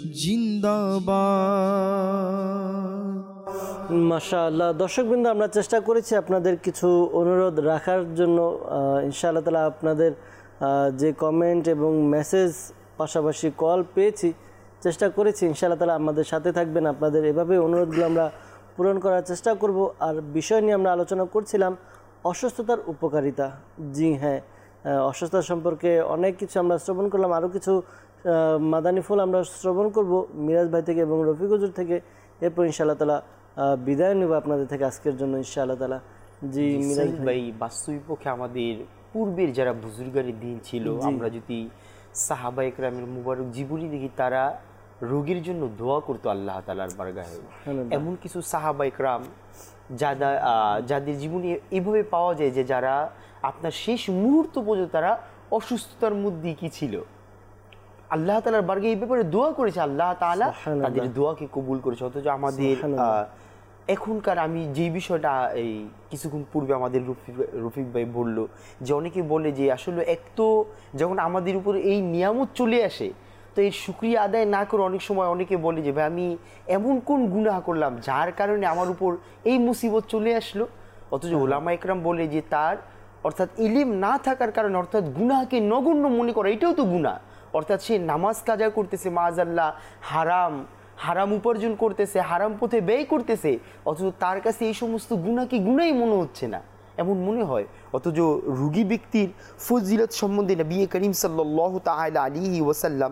জিন্দাবাদ। মাশাআল্লাহ। দর্শকবৃন্দ, আমরা চেষ্টা করেছি আপনাদের কিছু অনুরোধ রাখার জন্য। ইনশাআল্লাহ তাআলা আপনাদের যে কমেন্ট এবং মেসেজ পাশাপাশি কল পেয়েছি, চেষ্টা করেছি ইনশাআল্লাহ তাআলা আমাদের সাথে থাকবেন, আপনাদের এভাবে অনুরোধগুলো আমরা পূরণ করার চেষ্টা করব। আর বিষয় নিয়ে আমরা আলোচনা করছিলাম অসুস্থতার উপকারিতা। জি হ্যাঁ, অসুস্থতা সম্পর্কে অনেক কিছু আমরা শ্রবণ করলাম, আরও কিছু মাদানী ফুল আমরা শ্রবণ করব মিরাজ ভাই থেকে এবং রফিক হুজুর থেকে। এরপর ইনশাআল্লাহ তাআলা বিদায় নেব আপনাদের থেকে আজকের জন্য ইনশাআল্লাহ তাআলা। জি মিরাজ ভাই, বাস্তবিক পক্ষে আমাদের পূর্বের যারা বুজুর্গানের দিন ছিল, আমরা যদি সাহাবা একরামের মুবারক জীবনী দেখি, তারা রোগীর জন্য দোয়া করতো আল্লাহ তাআলার বারগাহে। এমন কিছু সাহাবা একরাম যাদের জীবনী এইভাবে পাওয়া যায় যে যারা আপনার শেষ মুহূর্ত পর্যন্ত তারা অসুস্থতার মধ্যে কি ছিল, আল্লাহ তাআলার বারগাহে এই ব্যাপারে দোয়া করেছে, আল্লাহ তাআলা তাদের দোয়াকে কবুল করেছে। অথচ আমাদের এখনকার, আমি যে বিষয়টা এই কিছুক্ষণ পূর্বে আমাদের রফিক ভাই বলল, যে অনেকে বলে যে আসলে এক তো যখন আমাদের উপর এই নিয়ামত চলে আসে, তো এর শুকরিয়া আদায় না করে অনেক সময় অনেকে বলে যে ভাই আমি এমন কোন গুনাহ করলাম যার কারণে আমার উপর এই মুসিবত চলে আসলো। অথচ ওলামা একরাম বলে যে তার অর্থাৎ ইলম না থাকার কারণে, অর্থাৎ গুনাহকে নগণ্য মনে করা, এটাও তো গুনাহ। অর্থাৎ সে নামাজ কাজা করতেছে, মাআযাল্লাহ হারাম উপার্জন করতেছে, হারাম পথে ব্যয় করতেছে, অথচ তার কাছে এই সমস্ত গুনাহকে গুনাহই মনে হচ্ছে না, এমন মনে হয়। অথচ রোগী ব্যক্তির ফজিলত সম্বন্ধে নবী করিম সাল্লাল্লাহু তাআলা আলাইহি ওয়াসাল্লাম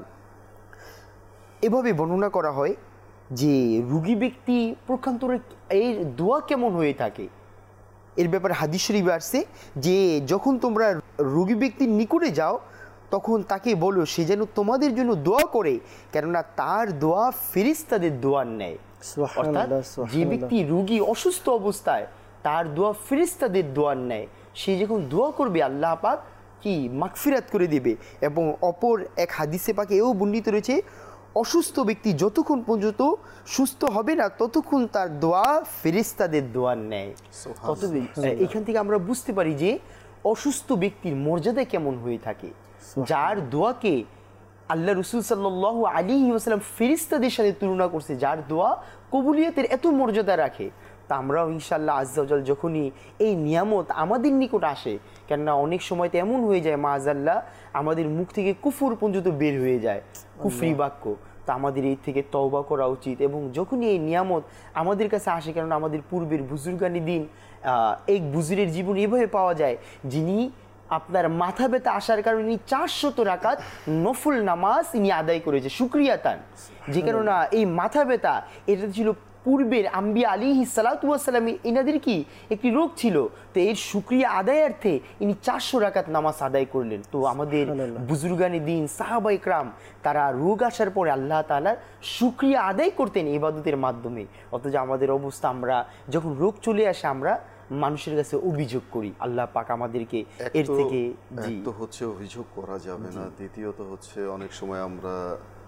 এভাবে বর্ণনা করা হয় যে রোগী ব্যক্তি প্রকান্তরে এর দোয়া কেমন হয়ে থাকে। এর ব্যাপারে হাদিস শরীফে আসছে যে যখন তোমরা রোগী ব্যক্তির নিকটে যাও তখন তাকে বলো সে যেন তোমাদের জন্য দোয়া করে, কেননা তার দোয়া ফেরেশতাদের দোয়ার ন্যায়। অর্থাৎ যে ব্যক্তি রোগী অসুস্থ অবস্থায় তার দোয়া ফেরেশতাদের দোয়ার ন্যায়, সে যখন দোয়া করবে আল্লাহ পাক কি মাগফিরাত করে দিবে। এবং অপর এক হাদিসে পাকে এও বর্ণিত রয়েছে, অসুস্থ ব্যক্তি যতক্ষণ পর্যন্ত সুস্থ হবে না ততক্ষণ তার দোয়া ফেরেশতাদের দোয়ার ন্যায়। এখান থেকে আমরা বুঝতে পারি যে অসুস্থ ব্যক্তির মর্যাদা কেমন হয়ে থাকে, যার দোয়াকে আল্লাহ রাসূল সাল্লাল্লাহু আলাইহি ওয়াসাল্লাম ফেরেশতাদের সাথে তুলনা করছে, যার দোয়া কবুলিয়তের এত মর্যাদা রাখে। তা আমরাও ইনশাআল্লাহ আজ্জা ওয়া জাল যখনই এই নিয়ামত আমাদের নিকট আসে, কেননা অনেক সময় তো এমন হয়ে যায় মাআযাল্লাহ আমাদের মুখ থেকে কুফর পর্যন্ত বের হয়ে যায়, কুফরি বাক্য। তা আমাদের এই থেকে তওবা করা উচিত। এবং যখনই এই নিয়ামত আমাদের কাছে আসে, কেননা আমাদের পূর্বের বুজুর্গানি দিন এক বুজুরের জীবন এভাবে পাওয়া যায়, যিনি আপনার মাথা ব্যথা আসার কারণে 400 রাকাত নফল নামাজ ইনি আদায় করেছে শুকরিয়া তান। যে কারণে এই মাথা ব্যথা এটা ছিল পূর্বের আম্বিয়া আলাইহিস সালাতু ওয়াস সালাম, এনাদের কি একটি রোগ ছিল, তো এর শুকরিয়া আদায়ার্থে ইনি 400 রাকাত নামাজ আদায় করলেন। তো আমাদের বুজুর্গানি দিন সাহাবা ইকরাম তারা রোগ আসার পরে আল্লাহ তাআলার শুকরিয়া আদায় করতেন ইবাদতের মাধ্যমে। অথচ আমাদের অবস্থা, আমরা যখন রোগ চলে আসে আমরা মানুষের কাছে অভিযোগ করি, আল্লাহ পাক আমাদেরকে এর থেকে তো হচ্ছে অভিযোগ করা যাবে না, দ্বিতীয়ত হচ্ছে অনেক সময় আমরা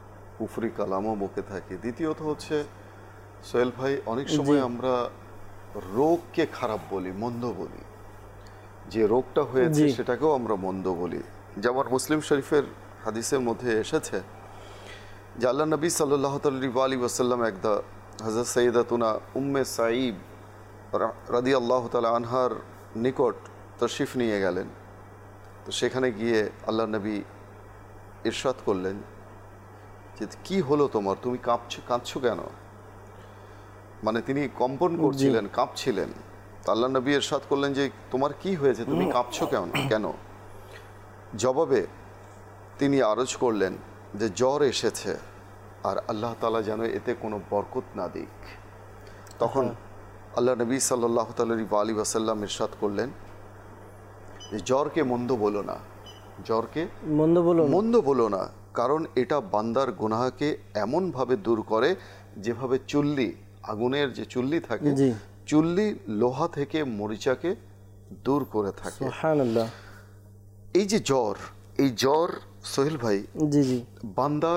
কুফরি কালামও মুখে থাকি, দ্বিতীয়ত হচ্ছে সোহেল ভাই অনেক সময় আমরা রোগকে খারাপ বলি, মন্দ বলি, যে রোগটা হয়েছে সেটাকেও আমরা মন্দ বলি। যেমন মুসলিম শরীফের হাদিসের মধ্যে এসেছে যে আল্লাহ নবী সাল্লাল্লাহু আলাইহি ওয়াসাল্লাম একদা হযরত সাইয়্যিদাতুনা উম্মে সাঈব রাদিয়াল্লাহু তাআলা আনহার নিকট তশরিফ নিয়ে গেলেন। তো সেখানে গিয়ে আল্লাহ নবী ইরশাদ করলেন যে কি হলো তোমার, তুমি কাঁদছো কেন? মানে তিনি কম্পন করছিলেন, কাঁপছিলেন। আল্লাহ নবী ইরশাদ করলেন যে তোমার কি হয়েছে, তুমি কাঁপছো কেন? জবাবে তিনি আরজ করলেন যে জ্বর এসেছে আর আল্লাহ তাআলা যেন এতে কোনো বরকত না দিক। তখন আল্লাহ নবী সাল্লাল্লাহু আলাইহি ওয়াসাল্লাম ইরশাদ করলেন যে জ্বরকে মন্দ বলো না, জ্বরকে মন্দ বলো না, কারণ এটা বান্দার গুনাহকে এমনভাবে দূর করে যেভাবে চুল্লি, আগুনের যে চুল্লি থাকে, চুল্লি লোহা থেকে মরিচাকে দূর করে থাকে। সুবহানাল্লাহ। এই যে জ্বর, এই জ্বর সোহেল ভাই, বান্দার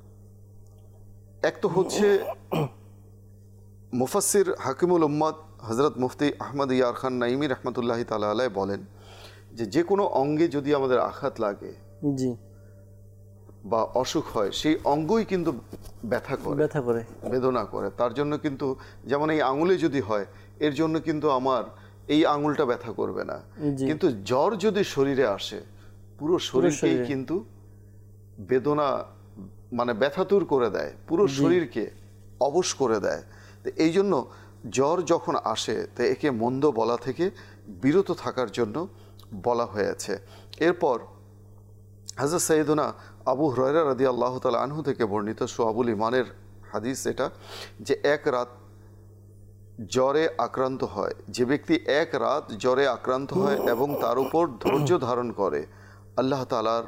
এক তো হচ্ছে মুফাসসির হাকিমুল উম্মাত হযরত মুফতি আহমদ ইয়ার খান নাইমি রহমতুল্লাহি তাআলা আলাইহি বলেন যে কোনো অঙ্গে যদি আমাদের আঘাত লাগে বা অসুখ হয়, সেই অঙ্গই কিন্তু ব্যথা করে, বেদনা করে। তার জন্য কিন্তু যেমন এই আঙুলে যদি হয়, এর জন্য কিন্তু আমার এই আঙুলটা ব্যথা করবে না, কিন্তু জ্বর যদি শরীরে আসে, পুরো শরীরকেই কিন্তু বেদনা মানে ব্যথাতুর করে দেয়, পুরো শরীরকে অবশ করে দেয়। তো এই জন্য জ্বর যখন আসে, তো একে মন্দ বলা থেকে বিরত থাকার জন্য বলা হয়েছে। এরপর হযরত সাইয়্যিদুনা আবু হুরায়রা রাদিয়াল্লাহু তাআলা আনহু থেকে বর্ণিত শুআবুল ঈমানের হাদিস এটা, যে এক রাত জ্বরে আক্রান্ত হয়, যে ব্যক্তি এক রাত জ্বরে আক্রান্ত হয় এবং তার উপর ধৈর্য ধারণ করে, আল্লাহ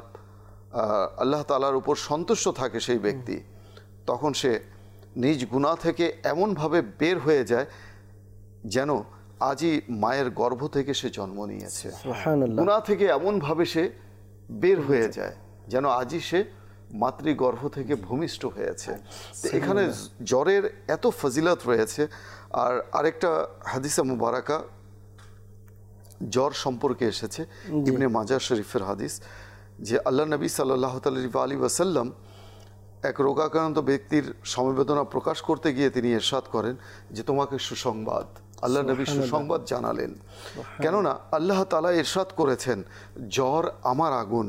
তাআলার উপর সন্তুষ্ট থাকে সেই ব্যক্তি, তখন সে নিজ গুনাহ থেকে এমনভাবে বের হয়ে যায় যেন আজই মায়ের গর্ভ থেকে সে জন্ম নিয়েছে। গুনাহ থেকে এমনভাবে সে বের হয়ে যায় যেন আজই সে মাতৃগর্ভ থেকে ভূমিষ্ঠ হয়েছে। এখানে জ্বরের এত ফজিলত রয়েছে। আর আরেকটা হাদিসে মুবারাকা জ্বর সম্পর্কে এসেছে, ইবনে মাজাহ শরীফের হাদিস, যে আল্লাহ নবী সাল্লাল্লাহু আলাইহি ওয়াসাল্লাম এক রোগাক্রান্ত ব্যক্তির সমবেদনা প্রকাশ করতে গিয়ে তিনি ইরশাদ করেন যে তোমাকে সুসংবাদ, আল্লাহ নবী সুসংবাদ জানালেন। কেননা আল্লাহ তাআলা ইরশাদ করেছেন জ্বর আমার আগুন,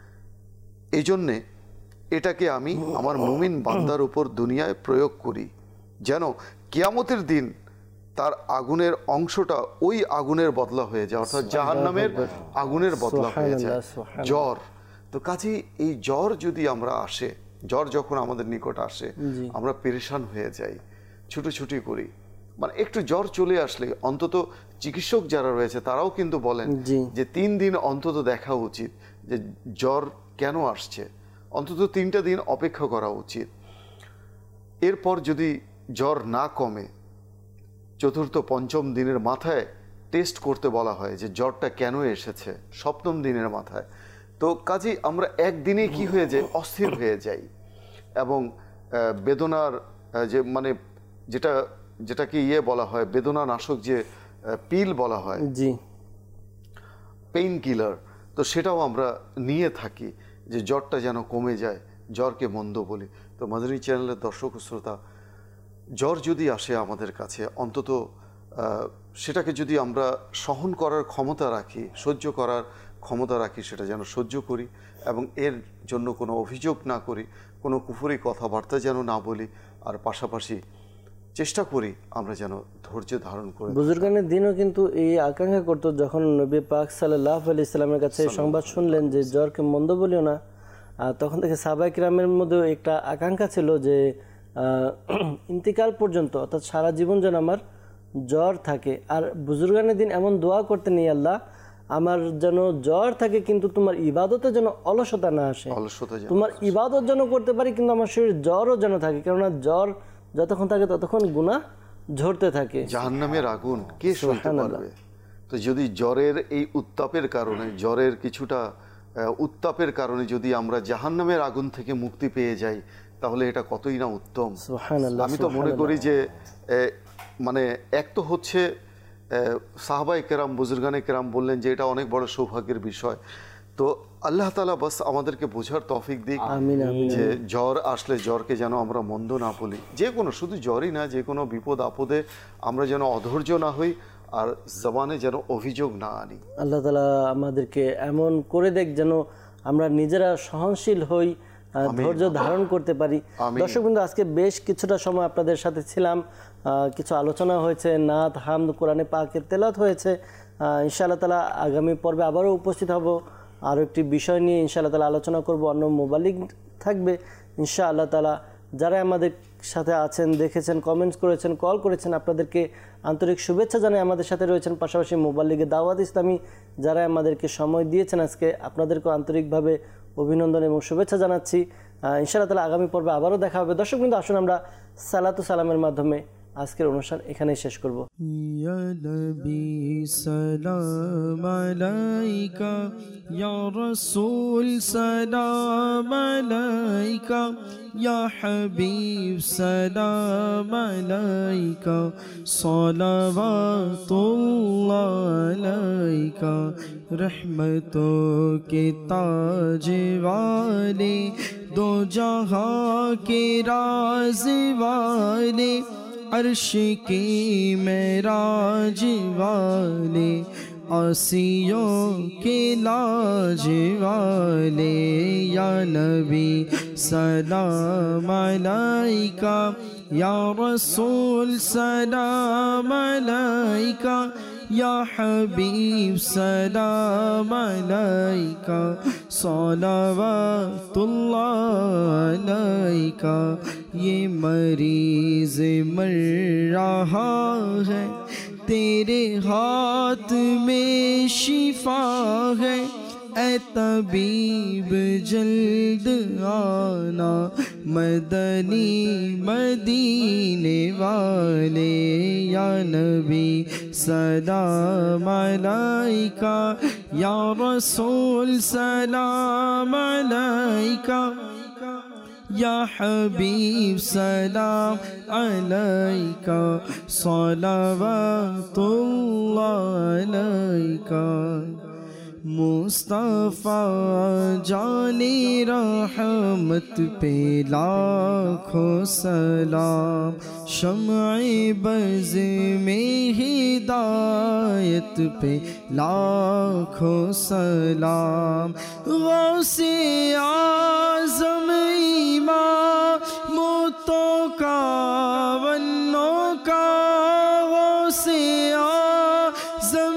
এই জন্যে এটাকে আমি আমার মুমিন বান্দার উপর দুনিয়ায় প্রয়োগ করি যেন কিয়ামতের দিন তার আগুনের অংশটা ওই আগুনের বদলা হয়ে যায়, অর্থাৎ জাহান্নামের আগুনের বদলা হয়ে যায় জ্বর। তো কাজেই এই জ্বর যদি আমরা আসে, জ্বর যখন আমাদের নিকট আসে, আমরা পেরেশান হয়ে যাই, ছুটোছুটি করি। মানে একটু জ্বর চলে আসলে অন্তত চিকিৎসক যারা রয়েছে তারাও কিন্তু বলেন যে 3 দিন অন্তত দেখা উচিত যে জ্বর কেন আসছে, অন্তত 3টা দিন অপেক্ষা করা উচিত। এরপর যদি জ্বর না কমে, 4র্থ 5ম দিনের মাথায় টেস্ট করতে বলা হয় যে জ্বরটা কেন এসেছে, 7ম দিনের মাথায়। তো কাজেই আমরা একদিনে কি হয়ে যাই, অস্থির হয়ে যাই এবং বেদনার যে মানে যেটাকে বলা হয় বেদনা নাশক, যে পিল বলা হয়, পেইন কিলার, তো সেটাও আমরা নিয়ে থাকি যে জ্বরটা যেন কমে যায়, জ্বরকে মন্দ বলি। তো মাদানী চ্যানেলের দর্শক শ্রোতা, জ্বর যদি আসে আমাদের কাছে, অন্তত সেটাকে যদি আমরা সহন করার ক্ষমতা রাখি, সহ্য করার ক্ষমতা রাখি, সেটা যেন সহ্য করি এবং এর জন্য কোনো অভিযোগ না করি, কোনো কুফরি কথাবার্তা যেন না বলি, আর পাশাপাশি চেষ্টা করি আমরা যেন ধৈর্য ধারণ করি। বুজুর্গানের দিনও কিন্তু এই আকাঙ্ক্ষা করতো, যখন নবী পাক সাল্লাল্লাহু আলাইহি সাল্লামের কাছে সংবাদ শুনলেন যে জ্বরকে মন্দ বলিও না, তখন থেকে সাহাবায়ে কিরামের মধ্যে একটা আকাঙ্ক্ষা ছিল যে ইন্তিকাল পর্যন্ত, অর্থাৎ সারা জীবন যেন আমার জ্বর থাকে। আর বুজুর্গানের দিন এমন দোয়া করতে নেই, আল্লাহ আমার যেন জ্বর থাকে কিন্তু তোমার ইবাদতে যেন অলসতা না আসে, তোমার ইবাদত যেন করতে পারি কিন্তু আমার শরীর জ্বরও যেন থাকে, কেননা জ্বর যতক্ষণ থাকে ততক্ষণ গুনাহ ঝরতে থাকে, জাহান্নামের আগুন কে সইতে পারবে। তো যদি জ্বরের এই উত্তাপের কারণে, জ্বরের কিছুটা উত্তাপের কারণে যদি আমরা জাহান্নামের আগুন থেকে মুক্তি পেয়ে যাই, তাহলে এটা কতই না উত্তম। সুবহানাল্লাহ। আমি তো মনে করি যে মানে এক তো হচ্ছে সাহাবায়ে কেরাম বুজুর্গানে কেরাম বললেন যে এটা অনেক বড় সৌভাগ্যের বিষয়। তো আল্লাহ তাআলা বাস আমাদেরকে বোঝার তৌফিক দিক যে জ্বর আসলে জ্বরকে যেন আমরা মন্দ না বলি, যে কোনো শুধু জ্বরই না, যে কোনো বিপদ আপদে আমরা যেন অধৈর্য না হই আর জবানে যেন অভিযোগ না আনি। আল্লাহ তাআলা আমাদেরকে এমন করে দেখ যেন আমরা নিজেরা সহনশীল হই, ধৈর্য ধারণ করতে পারি। দর্শক বিন্দু, আজকে বেশ কিছুটা সময় আপনাদের সাথে ছিলাম, কিছু আলোচনা হয়েছে, নাত, হামদ, কোরআনে পাকের তেলাওয়াত হয়েছে। ইনশাআল্লাহ তাআলা আগামী পর্বে আবারও উপস্থিত হব, আরও একটি বিষয় নিয়ে ইনশাআল্লাহ তাআলা আলোচনা করব, অন্য মোবালিক থাকবে ইনশাআল্লাহ তাআলা। যারা আমাদের সাথে আছেন, দেখেছেন, কমেন্টস করেছেন, কল করেছেন, আপনাদেরকে আন্তরিক শুভেচ্ছা জানাই। আমাদের সাথে রয়েছেন পাশাপাশি মোবালিগে দাওয়াত ইসলামী যারা আমাদেরকে সময় দিয়েছেন আজকে, আপনাদেরকেও আন্তরিকভাবে অভিনন্দন এবং শুভেচ্ছা জানাচ্ছি। ইনশাআল্লাহ তাআলা আগামী পর্বে আবারও দেখা হবে। দর্শক বিন্দু, আসুন আমরা সালাতু সালামের মাধ্যমে আজকের অনুষ্ঠান এখানেই শেষ করব। ইয়া নবী সালাম আলাইকা, ইয়া রাসূল সালাম আলাইকা, ইয়া হাবিব সালাম আলাইকা, সালাওয়াতুল্লাহ আলাইকা, रहमतों के ताज वाले, दो जहां के राज वाले, अर्श की मेराज वाले, आसियों के लाज वाले, या नबी सलाम अलैका, या रसूल सलाम अलैका, या हबीब सलाम अलैका, सलावतुल्लाह अलैका। ये मरीज मर रहा है, तेरे हाथ में शिफा है, ऐ तबीब जल्द आना, मदनी मदीने वाले, या नबी सलाम अलैका, या रसूल सलाम अलैका, या हबीब सलाम अलैका, सलावतुल्लाह अलैका। मुस्तफ़ा जाने रहमत पे लाखों सलाम, शम्अ बज़ में हिदायत पे लाखों सलाम, गौसे आज़म इमामों का वन्नों का, गौसे आज़म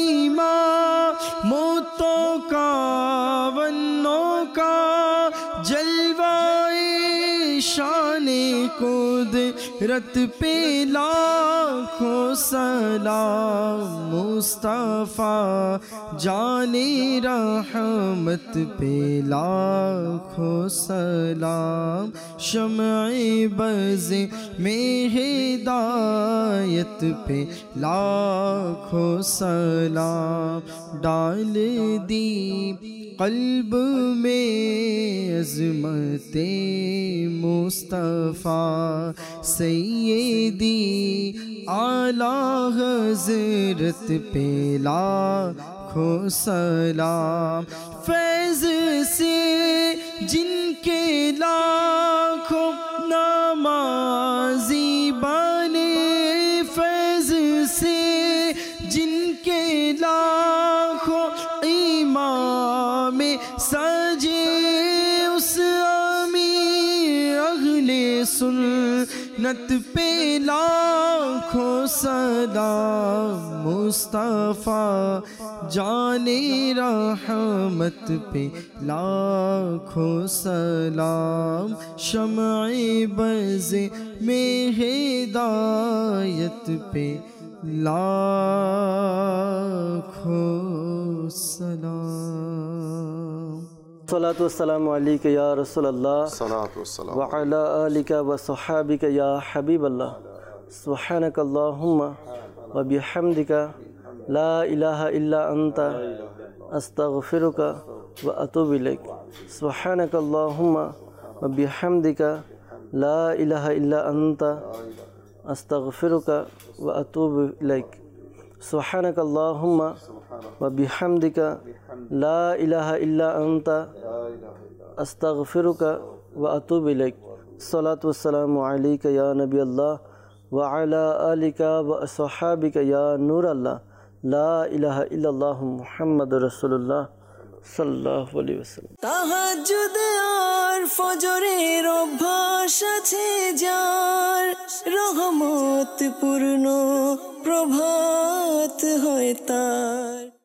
मोतों का वन्नों का, जलवाए शाने कुदरत पे लाखों सलाम, मुस्तफ़ा जाने रहमत पे लाखों सलाम, शम्अ बज़ में हिदायत पे लाखों सलाम, डाल दी कल्ब में अज़मते मुस्तफ़ा, सैयदी आला हज़रत पे लाखों सलाम, फैज़ से जिनके लाखों नमाज़ी बने, फैज़ से जिनके लाखों इमाम सजे, उस अमीर अहले सुन्नत पे लाखों सलाम, मुस्तफ़ा जाने रहमत पे लाखों सलाम, शम्अ बज़ में हिदायत पे लाखों सलाम। सलातु वस्सलामु अलैका या रसूलल्लाह, सलातु वस्सलाम व अला आलिका व सहाबिका या हबीबल्लाह, सुब्हानकल्लाहुम्मा व बिहम्दिका, ला इलाहा इल्ला अंता, अस्तगफिरुका व अतूबु इलैक। सुब्हानकल्लाहुम्मा व ওয়া বিহামদিকা লা ইলাহা ইল্লা আনতা আস্তাগফিরুকা ওয়া আতুবু ইলাইক সুবহানাকা আল্লাহুম্মা ওয়া বিহামদিকা লা ইলাহা ইল্লা আনতা আস্তাগফিরুকা ওয়া আতুবু ইলাইক সালাতু ওয়াসসালামু আলাইকা ইয়া নবী আল্লাহ ওয়া আলা আলিকা ওয়া আসহাবিকা ইয়া নূর আল্লাহ লা ইলাহা ইল্লাল্লাহু মুহাম্মাদুর রাসূলুল্লাহ সাল্লাল্লাহু আলাইহি ওয়াসাল্লাম। তাহাজ্জুদ আর ফজরের অভ্যাস আছে যার, রহমত পূর্ণ প্রভাত হয় তার।